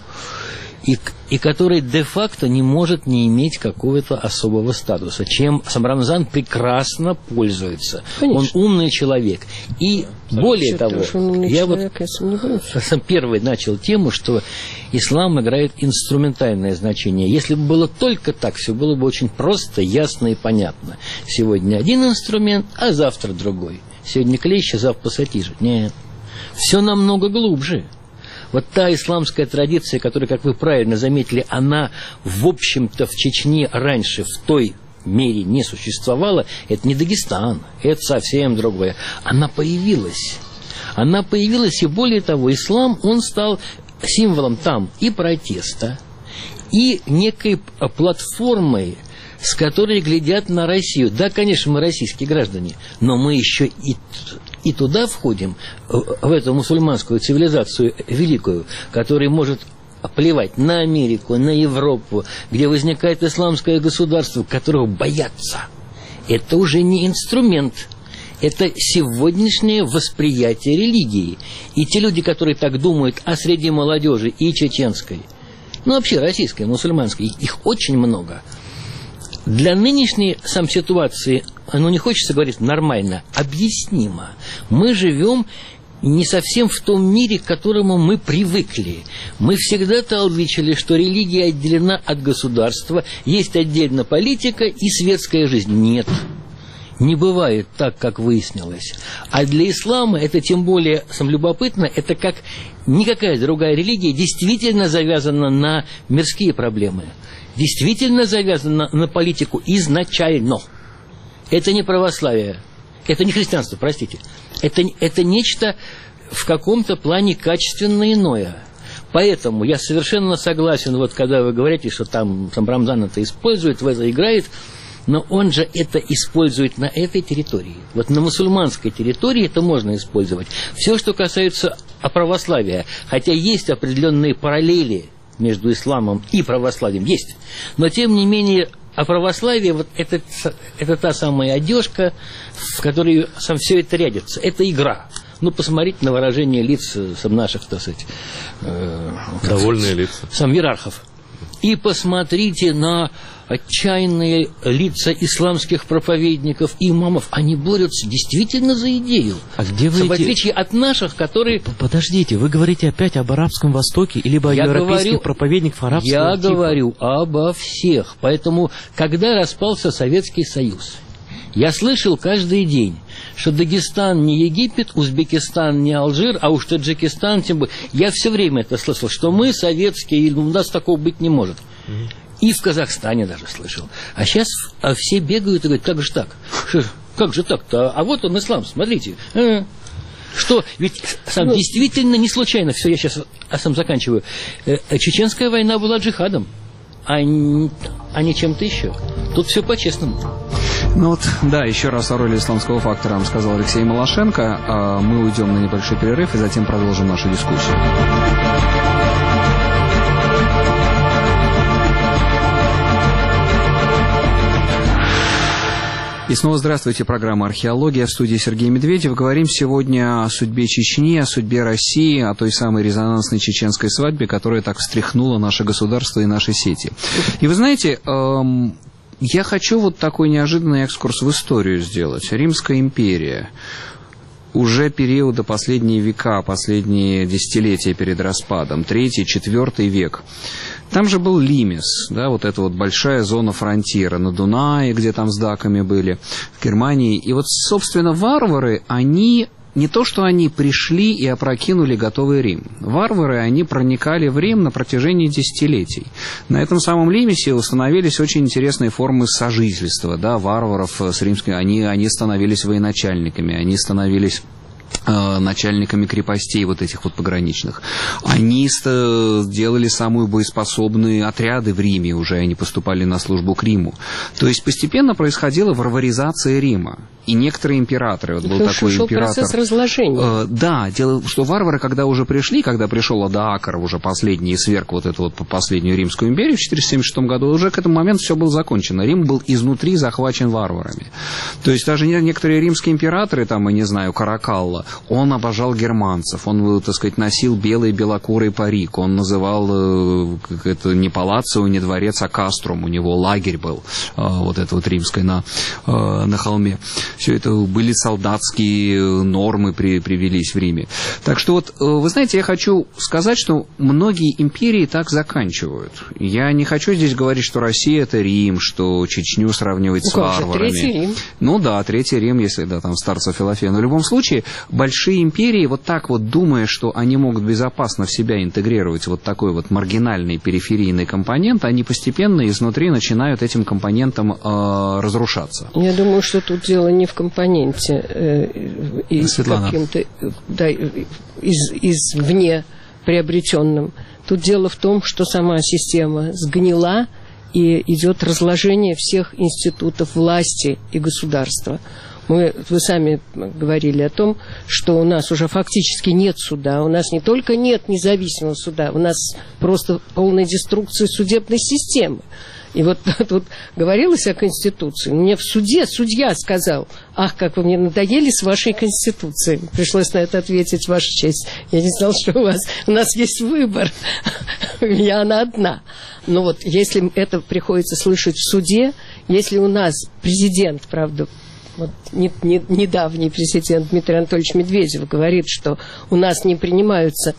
C: и, и который де-факто не может не иметь какого-то особого статуса, чем сам Рамзан прекрасно пользуется. Конечно. Он умный человек. И а более того, я человек, вот сам первый начал тему, что ислам играет инструментальное значение. Если бы было только так, все было бы очень просто, ясно и понятно. Сегодня один инструмент, а завтра другой. Сегодня клещи, завтра пассатижи. Нет. Все намного глубже. Вот та исламская традиция, которая, как вы правильно заметили, она, в общем-то, в Чечне раньше в той мере не существовала, это не Дагестан, это совсем другое. Она появилась. Она появилась, и более того, ислам, он стал символом там и протеста, и некой платформой, с которой глядят на Россию. Да, конечно, мы российские граждане, но мы еще и... И туда входим, в эту мусульманскую цивилизацию великую, которая может плевать на Америку, на Европу, где возникает исламское государство, которого боятся. Это уже не инструмент, это сегодняшнее восприятие религии. И те люди, которые так думают о среди молодежи и чеченской, ну вообще российской, мусульманской, их очень много. Для нынешней сам ситуации, ну не хочется говорить нормально, объяснимо. Мы живем не совсем в том мире, к которому мы привыкли. Мы всегда толдычили, что религия отделена от государства, есть отдельно политика и светская жизнь. Нет, не бывает так, как выяснилось. А для ислама это тем более сам любопытно, это как никакая другая религия действительно завязана на мирские проблемы. Действительно завязано на, на политику изначально. Это не православие, это не христианство, простите. Это, это нечто в каком-то плане качественно иное. Поэтому я совершенно согласен, вот когда вы говорите, что там сам Рамзан это использует, в это играет, но он же это использует на этой территории. Вот на мусульманской территории это можно использовать. Все, что касается православия, хотя есть определенные параллели между исламом и православием, есть. Но, тем не менее, а православие, вот это, это та самая одежка, в которой сам все это рядится. Это игра. Ну, посмотрите на выражение лиц сам наших, так сказать, э,
D: довольные лица.
C: Сам иерархов. И посмотрите на отчаянные лица исламских проповедников и имамов. Они борются действительно за идею.
F: А где вы
C: в отличие от наших, которые...
F: Подождите, вы говорите опять об арабском Востоке, либо о я европейских говорю, проповедниках арабского
C: Я
F: типа?
C: говорю обо всех. Поэтому, когда распался Советский Союз, я слышал каждый день, что Дагестан не Египет, Узбекистан не Алжир, а уж Таджикистан тем более. Я все время это слышал, что мы советские, и у нас такого быть не может. И в Казахстане даже слышал. А сейчас а все бегают и говорят, как же так? Что, как же так-то? А вот он ислам, смотрите. А, что, ведь сам, ну, действительно не случайно, все, я сейчас а сам заканчиваю. Чеченская война была джихадом, а не, а не чем-то еще. Тут все по-честному.
B: Ну вот, да, еще раз о роли исламского фактора нам сказал Алексей Малашенко. Мы уйдем на небольшой перерыв и затем продолжим нашу дискуссию. И снова здравствуйте, программа «Археология», в студии Сергей Медведев. Говорим сегодня о судьбе Чечни, о судьбе России, о той самой резонансной чеченской свадьбе, которая так встряхнула наше государство и наши сети. И вы знаете, эм, я хочу вот такой неожиданный экскурс в историю сделать. Римская империя. Уже периода последние века, последние десятилетия перед распадом, третий, четвертый век. Там же был Лимес, да, вот эта вот большая зона фронтира на Дунае, где там с даками были, в Германии. И вот, собственно, варвары, они, не то что они пришли и опрокинули готовый Рим. Варвары, они проникали в Рим на протяжении десятилетий. На этом самом Лимесе установились очень интересные формы сожительства, да, варваров с римскими. Они, они становились военачальниками, они становились начальниками крепостей вот этих вот пограничных. Они делали самые боеспособные отряды в Риме, уже они поступали на службу к Риму. То есть постепенно происходила варваризация Рима. И некоторые императоры, вот был
E: Это
B: такой
E: шел
B: император...
E: процесс разложения.
B: Э, да, дело, что варвары, когда уже пришли, когда пришел Оdoacer, уже последний, и сверг вот эту вот последнюю Римскую империю в четыреста семьдесят шестом году, уже к этому моменту все было закончено. Рим был изнутри захвачен варварами. То есть даже некоторые римские императоры, там, я не знаю, Каракалла, он обожал германцев, он, так сказать, носил белый белокурый парик, он называл, как это, не палацио, не дворец, а каструм, у него лагерь был, вот это вот римское на, на холме. Все это были солдатские нормы, при, привелись в Риме. Так что вот, вы знаете, я хочу сказать, что многие империи так заканчивают. Я не хочу здесь говорить, что Россия — это Рим, что Чечню сравнивать ну, с варварами.
E: Третий Рим.
B: Ну да, Третий Рим, если да, там старца Филофея. Но в любом случае, большие империи, вот так вот думая, что они могут безопасно в себя интегрировать вот такой вот маргинальный периферийный компонент, они постепенно изнутри начинают этим компонентом э, разрушаться.
E: Я думаю, что тут дело не в компоненте э, из каким-то да, из, извне приобретенным. Тут дело в том, что сама система сгнила, и идет разложение всех институтов власти и государства. Мы, вы сами говорили о том, что у нас уже фактически нет суда. У нас не только нет независимого суда, у нас просто полная деструкция судебной системы. И вот тут говорилось о Конституции. Мне в суде судья сказал: ах, как вы мне надоели с вашей Конституцией. Пришлось на это ответить: ваша честь. Я не знал, что у вас, у нас есть выбор. Я она одна. Но вот если это приходится слышать в суде, если у нас президент, правда, вот не, не, недавний президент Дмитрий Анатольевич Медведев говорит, что у нас не принимаются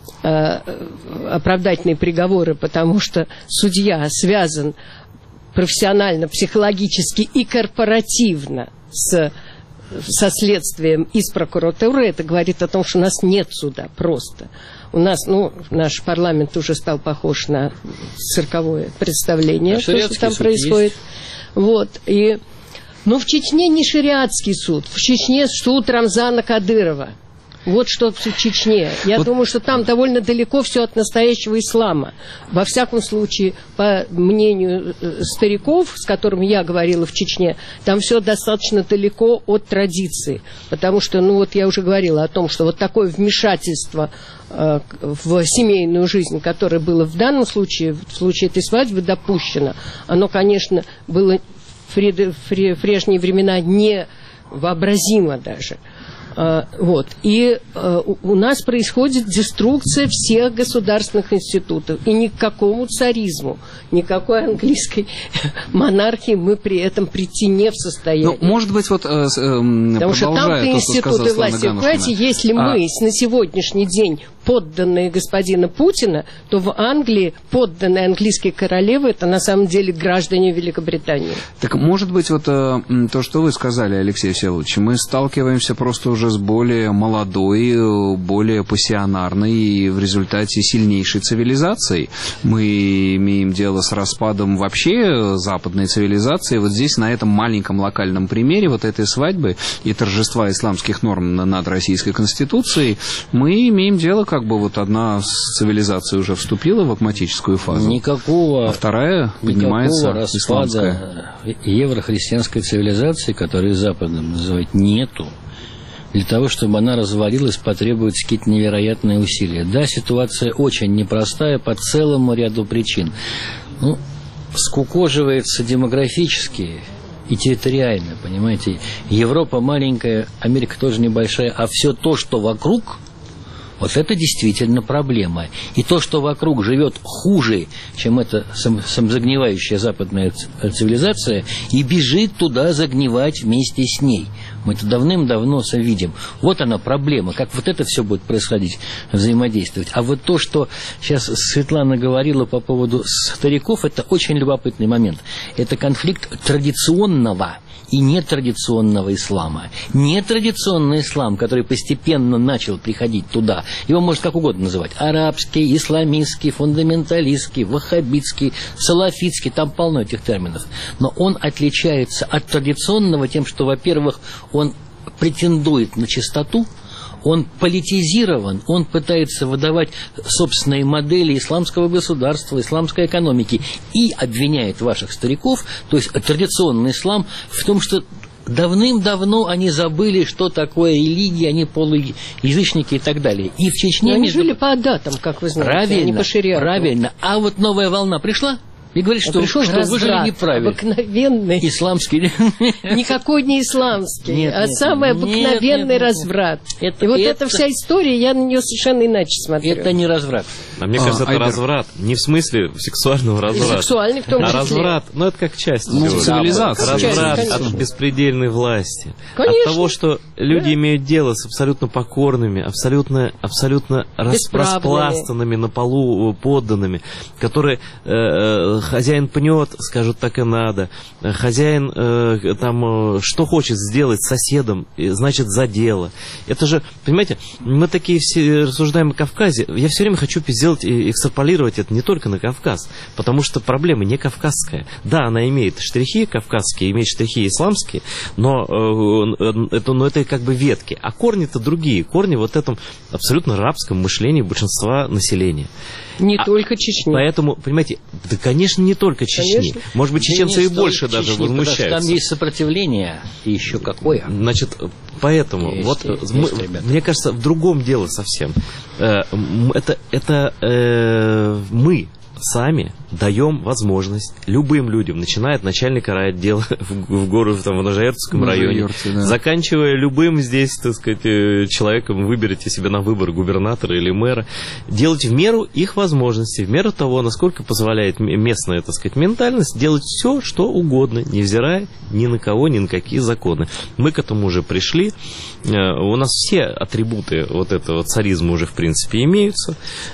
E: оправдательные приговоры, потому что судья связан профессионально, психологически и корпоративно с, со следствием из прокуратуры, это говорит о том, что у нас нет суда просто. У нас, ну, наш парламент уже стал похож на цирковое представление, а то, что там происходит. Есть. Вот, и, но в Чечне не шариатский суд, в Чечне суд Рамзана Кадырова. Вот что в Чечне. Я вот. думаю, что там довольно далеко все от настоящего ислама. Во всяком случае, по мнению стариков, с которыми я говорила в Чечне, там все достаточно далеко от традиции. Потому что, ну вот я уже говорила о том, что вот такое вмешательство э, в семейную жизнь, которое было в данном случае, в случае этой свадьбы допущено, оно, конечно, было в прежние времена невообразимо даже. Вот. И э, у нас происходит деструкция всех государственных институтов. И ни к какому царизму, никакой английской монархии мы при этом прийти не в состоянии.
B: Ну, может быть, вот э, э,
E: Потому что там-то институты власти. Понимаете, если а... мы на сегодняшний день подданные господина Путина, то в Англии подданные английской королевы — это на самом деле граждане Великобритании.
B: Так, может быть, вот э, то, что вы сказали, Алексей Всеволодович, мы сталкиваемся просто уже с более молодой, более пассионарной и в результате сильнейшей цивилизацией. Мы имеем дело с распадом вообще западной цивилизации. Вот здесь, на этом маленьком локальном примере вот этой свадьбы и торжества исламских норм над Российской Конституцией, мы имеем дело, как бы вот одна цивилизация уже вступила в акматическую фазу,
C: никакого,
B: а вторая поднимается исламская.
C: Еврохристианской цивилизации, которую Западом называют, нету. Для того, чтобы она развалилась, потребуются какие-то невероятные усилия. Да, ситуация очень непростая по целому ряду причин. Ну, скукоживается демографически и территориально, понимаете. Европа маленькая, Америка тоже небольшая, а все то, что вокруг, вот это действительно проблема. И то, что вокруг живет хуже, чем эта сам, самозагнивающая западная цивилизация, и бежит туда загнивать вместе с ней. Мы это давным-давно видим. Вот она проблема, как вот это все будет происходить, взаимодействовать. А вот то, что сейчас Светлана говорила по поводу стариков, это очень любопытный момент. Это конфликт традиционного и нетрадиционного ислама. Нетрадиционный ислам, который постепенно начал приходить туда, его можно как угодно называть: арабский, исламистский, фундаменталистский, ваххабитский, салафитский, там полно этих терминов. Но он отличается от традиционного тем, что, во-первых, он претендует на чистоту, он политизирован, он пытается выдавать собственные модели исламского государства, исламской экономики и обвиняет ваших стариков, то есть традиционный ислам, в том, что давным-давно они забыли, что такое религия, они полуязычники и так далее. И в Чечне...
E: Но они
C: между...
E: жили по адатам, как вы знаете,
C: правильно,
E: а не по шариату.
C: Правильно. А вот новая волна пришла и говорит, что,
E: пришел
C: что вы жили неправильно.
E: Обыкновенный.
C: Исламский.
E: Никакой не исламский,
C: нет,
E: а
C: нет,
E: самый
C: нет,
E: обыкновенный
C: нет, нет,
E: разврат.
C: Это,
E: и вот
C: это,
E: эта вся история, я на нее совершенно иначе смотрю.
C: Это не разврат.
D: А мне
B: А,
D: кажется, это
B: Айдер.
D: разврат. Не в смысле сексуального разврата.
E: И сексуальный в том
D: А
E: числе.
D: разврат, ну это как часть
B: Ну,
D: всего.
B: цивилизация.
D: Разврат
E: Конечно.
D: от беспредельной власти.
E: Конечно.
D: От того, что люди
E: Да.
D: имеют дело с абсолютно покорными, абсолютно, абсолютно рас-
E: Бесправными.
D: распластанными на полу подданными, которые э, э, хозяин пнет, скажут, так и надо. Хозяин э, там э, что хочет сделать с соседом, э, значит, за дело. Это же, понимаете, мы такие все рассуждаем о Кавказе. Я все время хочу сделать и экстраполировать это не только на Кавказ, потому что проблема не кавказская. Да, она имеет штрихи кавказские, имеет штрихи исламские, но э, это, но это как бы ветки. А корни-то другие. Корни вот в этом абсолютно рабском мышлении большинства населения.
E: Не
D: А,
E: только Чечня.
D: Поэтому, понимаете, да, конечно, не только Чечни.
E: Конечно.
D: Может быть, чеченцы
C: Да не
D: и больше
C: стоит
D: даже
C: Чечни, потому что
D: возмущаются.
C: там есть сопротивление, и еще какое.
D: Значит, поэтому,
C: Есть,
D: вот
C: есть,
D: мы-
C: есть, ребята.
D: мне кажется, в другом дело совсем. Э, м, Это, это э, мы сами даем возможность любым людям, начиная от начальника райотдела в, в городе, там, в Ножаерцевском районе,
B: Ножаерце, да.
D: заканчивая любым здесь, так сказать, э, человеком, выберите себе на выбор губернатора или мэра, делать в меру их возможностей, в меру того, насколько позволяет м- местная, так сказать, ментальность, делать все, что угодно, невзирая ни на кого, ни на какие законы. Мы к этому уже пришли. Э, У нас все атрибуты вот этого царизма уже, в принципе, имеются.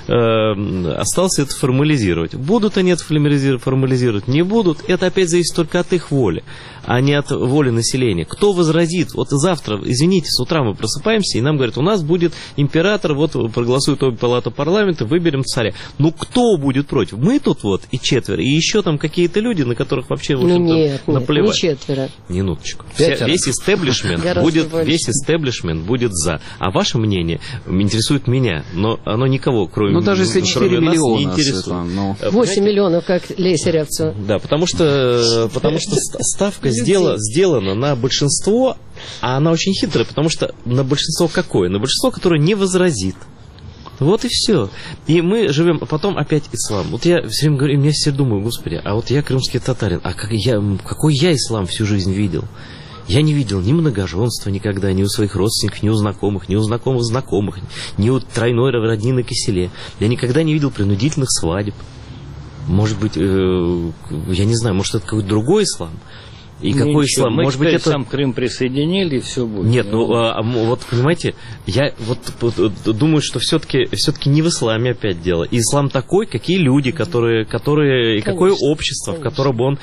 D: Э, Осталось это формализировать. Будут они это формализи- формализировать, не будут, это опять зависит только от их воли, а не от воли населения. Кто возразит? Вот завтра, извините, с утра мы просыпаемся, и нам говорят, у нас будет император, вот проголосует обе палаты парламента, выберем царя. Ну, кто будет против? Мы тут вот и четверо, и еще там какие-то люди, на которых вообще, в
E: Ну
D: общем-то,
E: нет, нет, не
D: наплевать.
E: четверо.
D: Минуточку. Вся-
C: Пятеро.
D: весь истеблишмент
E: Гораздо
D: будет,
E: больше.
D: весь истеблишмент будет за. А ваше мнение интересует меня, но оно никого, кроме
B: Ну, даже если
D: кроме
B: четыре
D: нас, не
B: миллиона,
D: интересует.
B: Светлана, ну...
E: восемь миллионов, как Леся Рябцева.
D: Да, потому что, потому что ст- ставка сдела- сделана на большинство, а она очень хитрая, потому что на большинство какое? На большинство, которое не возразит. Вот и все. И мы живем, а потом опять ислам. Вот я все время говорю, я все думаю, господи, а вот я крымский татарин, а как я, какой я ислам всю жизнь видел? Я не видел ни многоженства никогда, ни у своих родственников, ни у знакомых, ни у знакомых знакомых, ни у тройной роднины киселе. Я никогда не видел принудительных свадеб. Может быть, э, я не знаю, может, это какой-то другой ислам. И
C: ну,
D: какой
C: ничего,
D: ислам?
C: мы
D: Может быть, это...
C: сам Крым присоединили, и все будет.
D: Нет, ну, а, вот, понимаете, я вот, вот думаю, что все-таки все-таки не в исламе опять дело. И ислам такой, какие люди, которые, которые и какое общество, конечно, в котором он,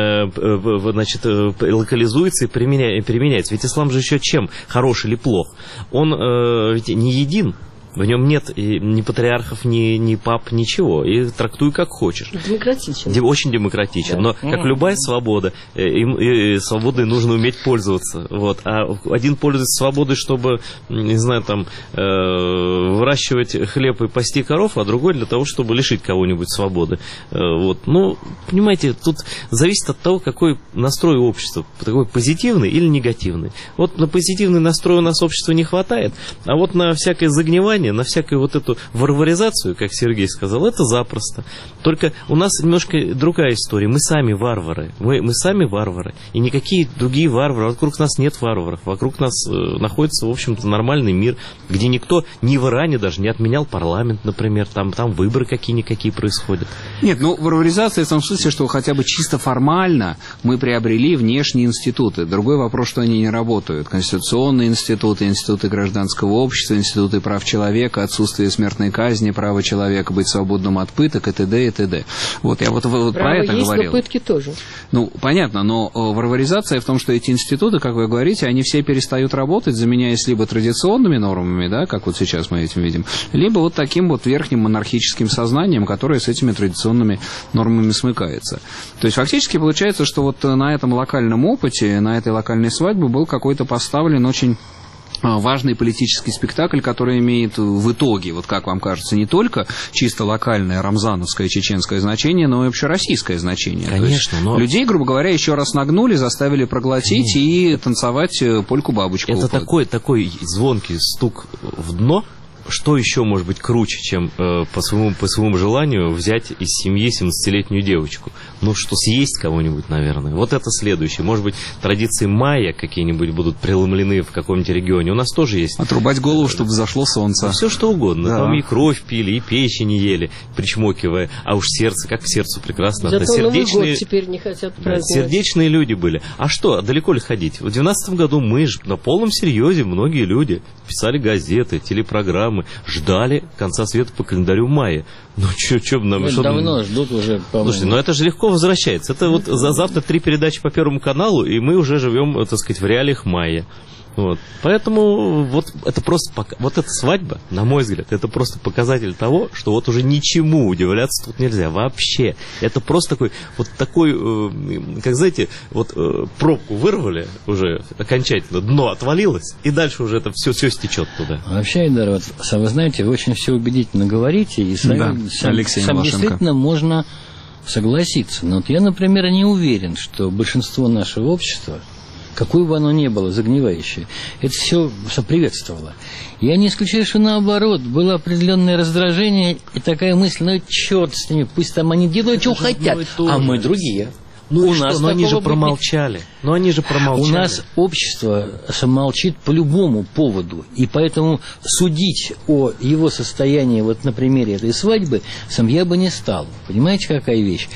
D: э, значит, локализуется и применя, применяется. Ведь ислам же еще чем? Хорош или плох? Он э, ведь не един. В нем нет ни патриархов, ни, ни пап, ничего. И трактуй как хочешь.
E: Демократичен.
D: Де, очень демократичен. Да. Но, как любая свобода, им, и свободой нужно уметь пользоваться. Вот. А один пользуется свободой, чтобы, не знаю, там, э, выращивать хлеб и пасти коров, а другой для того, чтобы лишить кого-нибудь свободы. Э, вот. Ну, понимаете, тут зависит от того, какой настрой у общества. Такой позитивный или негативный. Вот на позитивный настрой у нас общества не хватает, а вот на всякое загнивание, на всякую вот эту варваризацию, как Сергей сказал, это запросто. Только у нас немножко другая история. Мы сами варвары. Мы, мы сами варвары. И никакие другие варвары. Вокруг нас нет варваров. Вокруг нас э, находится, в общем-то, нормальный мир, где никто ни в Иране даже не отменял парламент, например. Там, там выборы какие-никакие происходят.
B: Нет, ну, варваризация в том смысле, что хотя бы чисто формально мы приобрели внешние институты. Другой вопрос, что они не работают. Конституционные институты, институты гражданского общества, институты прав человека, отсутствие смертной казни, право человека быть свободным от пыток и т.д. и т.д. Вот я вот, вот про это
E: есть,
B: говорил.
E: Но пытки тоже.
B: Ну, понятно, но варваризация в том, что эти институты, как вы говорите, они все перестают работать, заменяясь либо традиционными нормами, да, как вот сейчас мы этим видим, либо вот таким вот верхним монархическим сознанием, которое с этими традиционными нормами смыкается. То есть фактически получается, что вот на этом локальном опыте, на этой локальной свадьбе был какой-то поставлен очень важный политический спектакль, который имеет в итоге, вот как вам кажется, не только чисто локальное рамзановское чеченское значение, но и общероссийское значение.
D: Конечно, но...
B: Людей, грубо говоря, еще раз нагнули, заставили проглотить Конечно. И танцевать польку-бабочку.
D: Это такой, такой звонкий стук в дно. Что еще может быть круче, чем э, по, своему, по своему желанию взять из семьи семнадцатилетнюю девочку? Ну, что съесть кого-нибудь, наверное. Вот это следующее. Может быть, традиции майя какие-нибудь будут преломлены в каком-нибудь регионе. У нас тоже есть.
B: Отрубать голову, чтобы взошло солнце.
D: Все что угодно.
B: Да.
D: Там и кровь пили, и печени ели, причмокивая. А уж сердце, как к сердцу прекрасно.
E: Зато
D: сердечные...
E: Новый год теперь не хотят праздновать.
D: Сердечные люди были. А что, далеко ли ходить? В двенадцатом году мы же на полном серьезе, многие люди писали газеты, телепрограммы, ждали конца света по календарю мая. Ну, что, что нам...
C: Ну, давно ждут уже, по-моему.
D: Слушайте, ну это же легко возвращается. Это вот за завтра три передачи по Первому каналу, и мы уже живем, так сказать, в реалиях мая. Вот. Поэтому вот это просто, вот эта свадьба, на мой взгляд, это просто показатель того, что вот уже ничему удивляться тут нельзя вообще. Это просто такой, вот такой, как знаете, вот пробку вырвали уже окончательно, дно отвалилось, и дальше уже это все, все стечет туда.
C: Вообще, Айдар, вот, вы знаете, вы очень все убедительно говорите, и сами,
B: да,
C: сам, сам действительно можно согласиться. Но вот я, например, не уверен, что большинство нашего общества, какое бы оно ни было, загнивающее, это все соприветствовало. Я не исключаю, что наоборот, было определенное раздражение и такая мысль, ну черт с ними, пусть там они делают, что хотят, а мы другие.
D: Ну у нас, но они же промолчали. Но они же промолчали.
C: У нас общество молчит по любому поводу, и поэтому судить о его состоянии вот на примере этой свадьбы сам я бы не стал. Понимаете, какая вещь?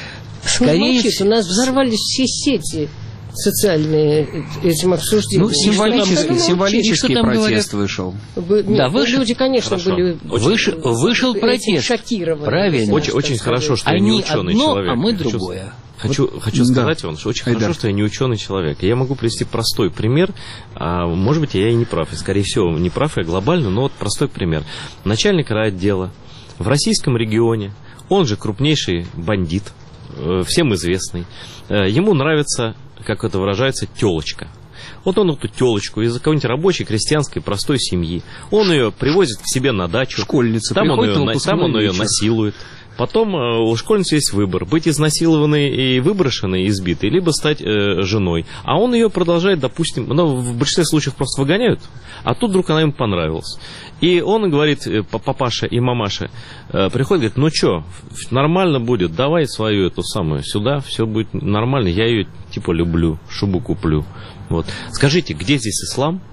E: Скорее всего, у нас взорвались все сети социальные этим обсуждением.
B: Ну, символический, символический протест говорят? Вышел.
E: Вы, нет,
C: да, вышел.
E: Люди, конечно,
D: хорошо.
E: были
C: вышел, вышел протест.
E: Шокированы.
C: Правильно.
D: Очень, очень хорошо, что
C: Они
D: я не ученый
C: одно,
D: человек.
C: а мы
D: хочу,
C: другое.
D: Хочу,
C: вот,
D: хочу сказать
B: да.
D: вам, что очень
B: Айдар.
D: хорошо, что я не ученый человек. Я могу привести простой пример. А, может быть, я и не прав. И, скорее всего, не прав я глобально, но вот простой пример. Начальник райотдела в российском регионе, он же крупнейший бандит, всем известный. Ему нравится, как это выражается, телочка. Вот он эту телочку из какой-нибудь рабочей, крестьянской, простой семьи, он ее привозит к себе на дачу.
B: Школьница.
D: Там он ее, там он ее насилует. Потом э, у школьницы есть выбор: быть изнасилованной и выброшенной, избитой, либо стать э, женой. А он ее продолжает, допустим, ну, в большинстве случаев просто выгоняют, а тут вдруг она ему понравилась. И он говорит, э, папаша и мамаша, э, приходит, говорит, ну что, нормально будет, давай свою эту самую сюда, все будет нормально, я ее типа люблю, шубу куплю. Вот. Скажите, где здесь ислам?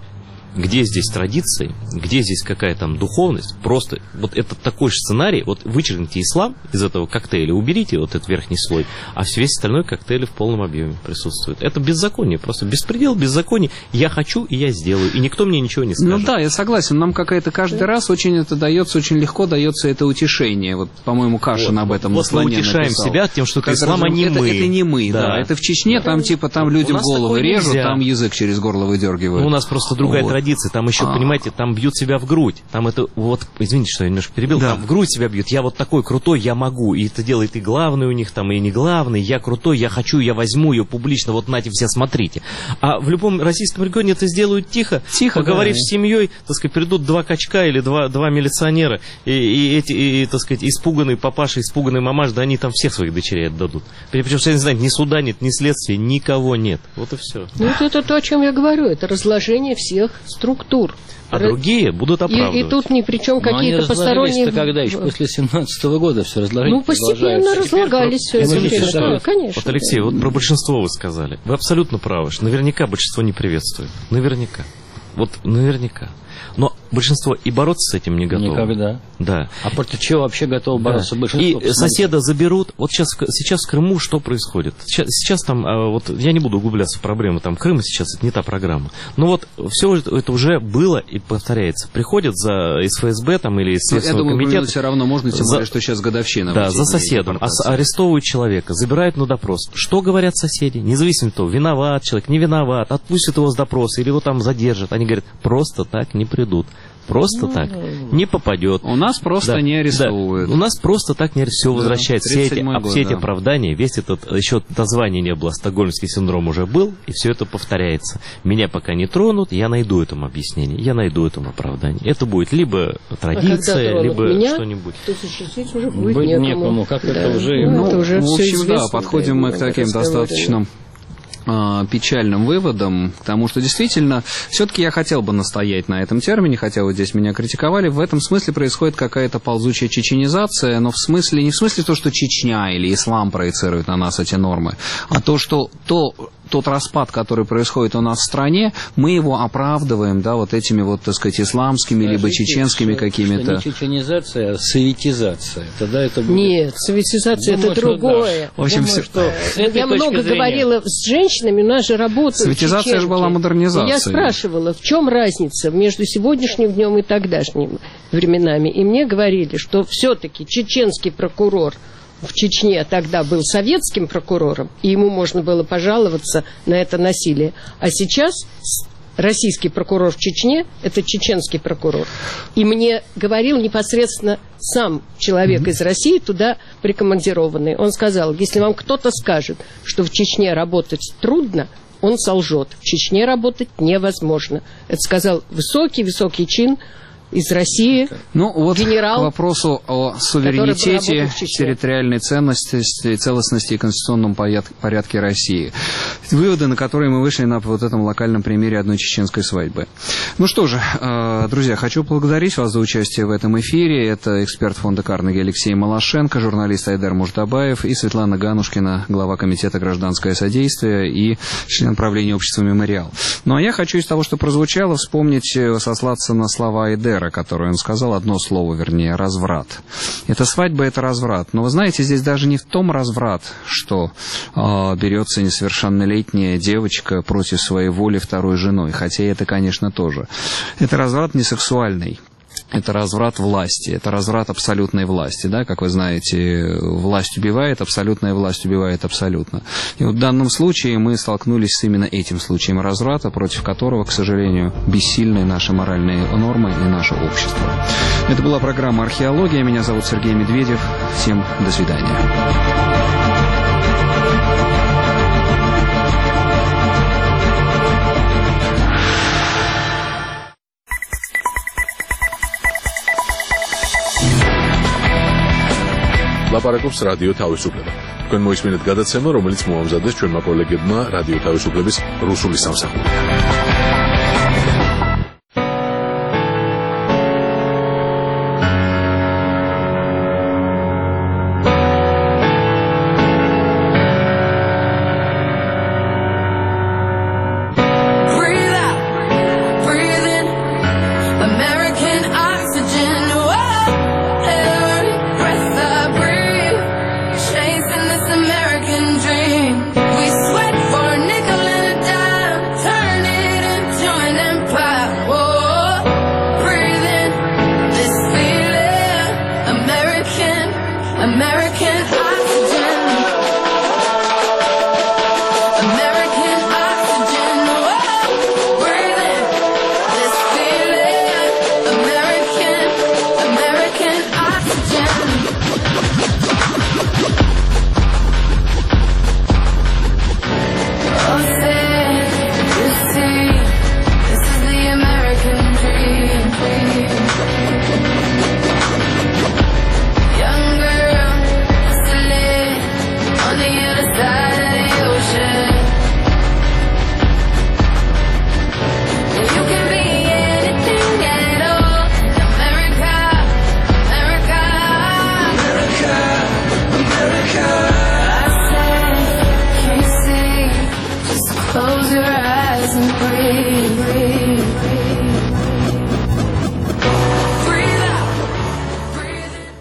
D: Где здесь традиции, где здесь какая там духовность, просто вот это такой же сценарий, вот вычеркните ислам из этого коктейля, уберите вот этот верхний слой, а весь остальной коктейль в полном объеме присутствует. Это беззаконие, просто беспредел, беззаконие, я хочу и я сделаю, и никто мне ничего не скажет.
B: Ну да, я согласен, нам какая-то каждый раз очень это дается, очень легко дается это утешение, вот, по-моему, Кашин
D: вот,
B: об этом
D: вот
B: на слоне
D: мы утешаем
B: написал.
D: себя тем, что это
B: Как
D: ислам, а не
B: это,
D: мы.
B: Это не мы, да. да. Это в Чечне, там типа там людям головы режут, там язык через горло выдергивают.
D: Ну, у нас просто другая
B: вот.
D: традиция, там еще, а. понимаете, там бьют себя в грудь, там это, вот, извините, что я немножко перебил, да. там в грудь себя бьют, я вот такой крутой, я могу, и это делает и главный у них там, и не главный, я крутой, я хочу, я возьму ее публично, вот нате все, смотрите. А в любом российском регионе это сделают тихо,
B: тихо
D: поговорив
B: да.
D: с семьей, так сказать, придут два качка или два, два милиционера, и, и эти, и, так сказать, испуганный папаша, испуганный мамаш, да они там всех своих дочерей отдадут. Причем, что я не знаю, ни суда нет, ни следствия, никого нет. Вот и все.
E: Ну, это, это то, о чем я говорю, это разложение всех структур.
D: А Р... другие будут оправдывать.
E: И, и тут ни при чем какие-то посторонние...
C: когда еще после семнадцатого года все разложение.
E: Ну, постепенно разлагались все это. Да, конечно.
D: Вот, Алексей, вот про большинство вы сказали. Вы абсолютно правы, что наверняка большинство не приветствует. Наверняка. Вот наверняка. Но большинство и бороться с этим не готово.
C: Никогда.
D: Да.
C: А против чего вообще готово бороться
D: да.
C: большинство?
D: И
C: посмотрите.
D: соседа заберут. Вот сейчас, сейчас в Крыму что происходит? Сейчас, сейчас там, вот я не буду углубляться в проблемы там Крыма, сейчас это не та программа. Но вот все это уже было и повторяется. Приходят за из эф эс бэ там, или из Следственного
B: комитета. Я думаю,
D: комитета.
B: все равно можно, тем
D: за...
B: более, что сейчас годовщина.
D: Да, за соседом. Арестовывают человека, забирают на допрос. Что говорят соседи? Независимо от того, виноват человек, не виноват, отпустят его с допроса или его там задержат. Они говорят, просто так не придут. Просто ну, так не попадет.
B: У нас просто да, не арестовывают.
D: Да. У нас просто так не арестовывают. Все да, возвращается. Все эти, год, все эти да. оправдания, весь этот, еще названия не было, стокгольмский синдром уже был, и все это повторяется. Меня пока не тронут, я найду этому объяснение, я найду этому оправдание. Это будет либо традиция, а либо
E: меня,
D: что-нибудь.
E: То защитить уже будет
C: быть
E: некому.
C: некому. Как да. это уже...
B: Ну,
E: это уже
B: в общем,
E: все известно,
B: да, подходим мы к таким достаточно... печальным выводом, потому что действительно, все-таки я хотел бы настоять на этом термине, хотя вот здесь меня критиковали, в этом смысле происходит какая-то ползучая чеченизация, но в смысле, не в смысле то, что Чечня или ислам проецирует на нас эти нормы, а то, что то, тот распад, который происходит у нас в стране, мы его оправдываем, да, вот этими вот, так сказать, исламскими, Скажите, либо чеченскими что, какими-то...
C: Что не чеченизация, а советизация. Тогда это будет...
E: Нет, советизация это другое.
B: Да. В общем,
E: Думаю,
B: все...
E: что... Я много зрения. говорила с женщинами, у нас же работают
B: советизация же была модернизация.
E: Я спрашивала, в чем разница между сегодняшним днем и тогдашними временами. И мне говорили, что все-таки чеченский прокурор в Чечне тогда был советским прокурором, и ему можно было пожаловаться на это насилие. А сейчас российский прокурор в Чечне – это чеченский прокурор. И мне говорил непосредственно сам человек mm-hmm. из России, туда прикомандированный. Он сказал, если вам кто-то скажет, что в Чечне работать трудно, он солжет. В Чечне работать невозможно. Это сказал высокий-высокий чин из России,
B: ну, вот
E: генерал,
B: к вопросу о суверенитете, территориальной ценности, целостности и конституционном порядке России. Выводы, на которые мы вышли на вот этом локальном примере одной чеченской свадьбы. Ну что же, друзья, хочу поблагодарить вас за участие в этом эфире. Это эксперт фонда Карнеги Алексей Малашенко, журналист Айдар Муртабаев и Светлана Ганушкина, глава комитета «Гражданское содействие» и член правления общества «Мемориал». Ну а я хочу из того, что прозвучало, вспомнить, сослаться на слова Айдера, которое он сказал, одно слово, вернее, разврат. Эта свадьба – это разврат. Но вы знаете, здесь даже не в том разврат, что э, берется несовершеннолетняя девочка против своей воли второй женой, хотя это, конечно, тоже. Это разврат не сексуальный. Это разврат власти, это разврат абсолютной власти, да, как вы знаете, власть убивает, абсолютная власть убивает абсолютно. И вот в данном случае мы столкнулись с именно этим случаем разврата, против которого, к сожалению, бессильны наши моральные нормы и наше общество. Это была программа «Археология», меня зовут Сергей Медведев, всем до свидания.
A: ლაპარაკობს რადიო თავისუფლება. თქვენ მოისმინეთ გადაცემა, რომელიც მოამზადეს ჩვენმა კოლეგებმა რადიო თავისუფლების რუსული სამსახური.
G: Breathe out, breathe in. American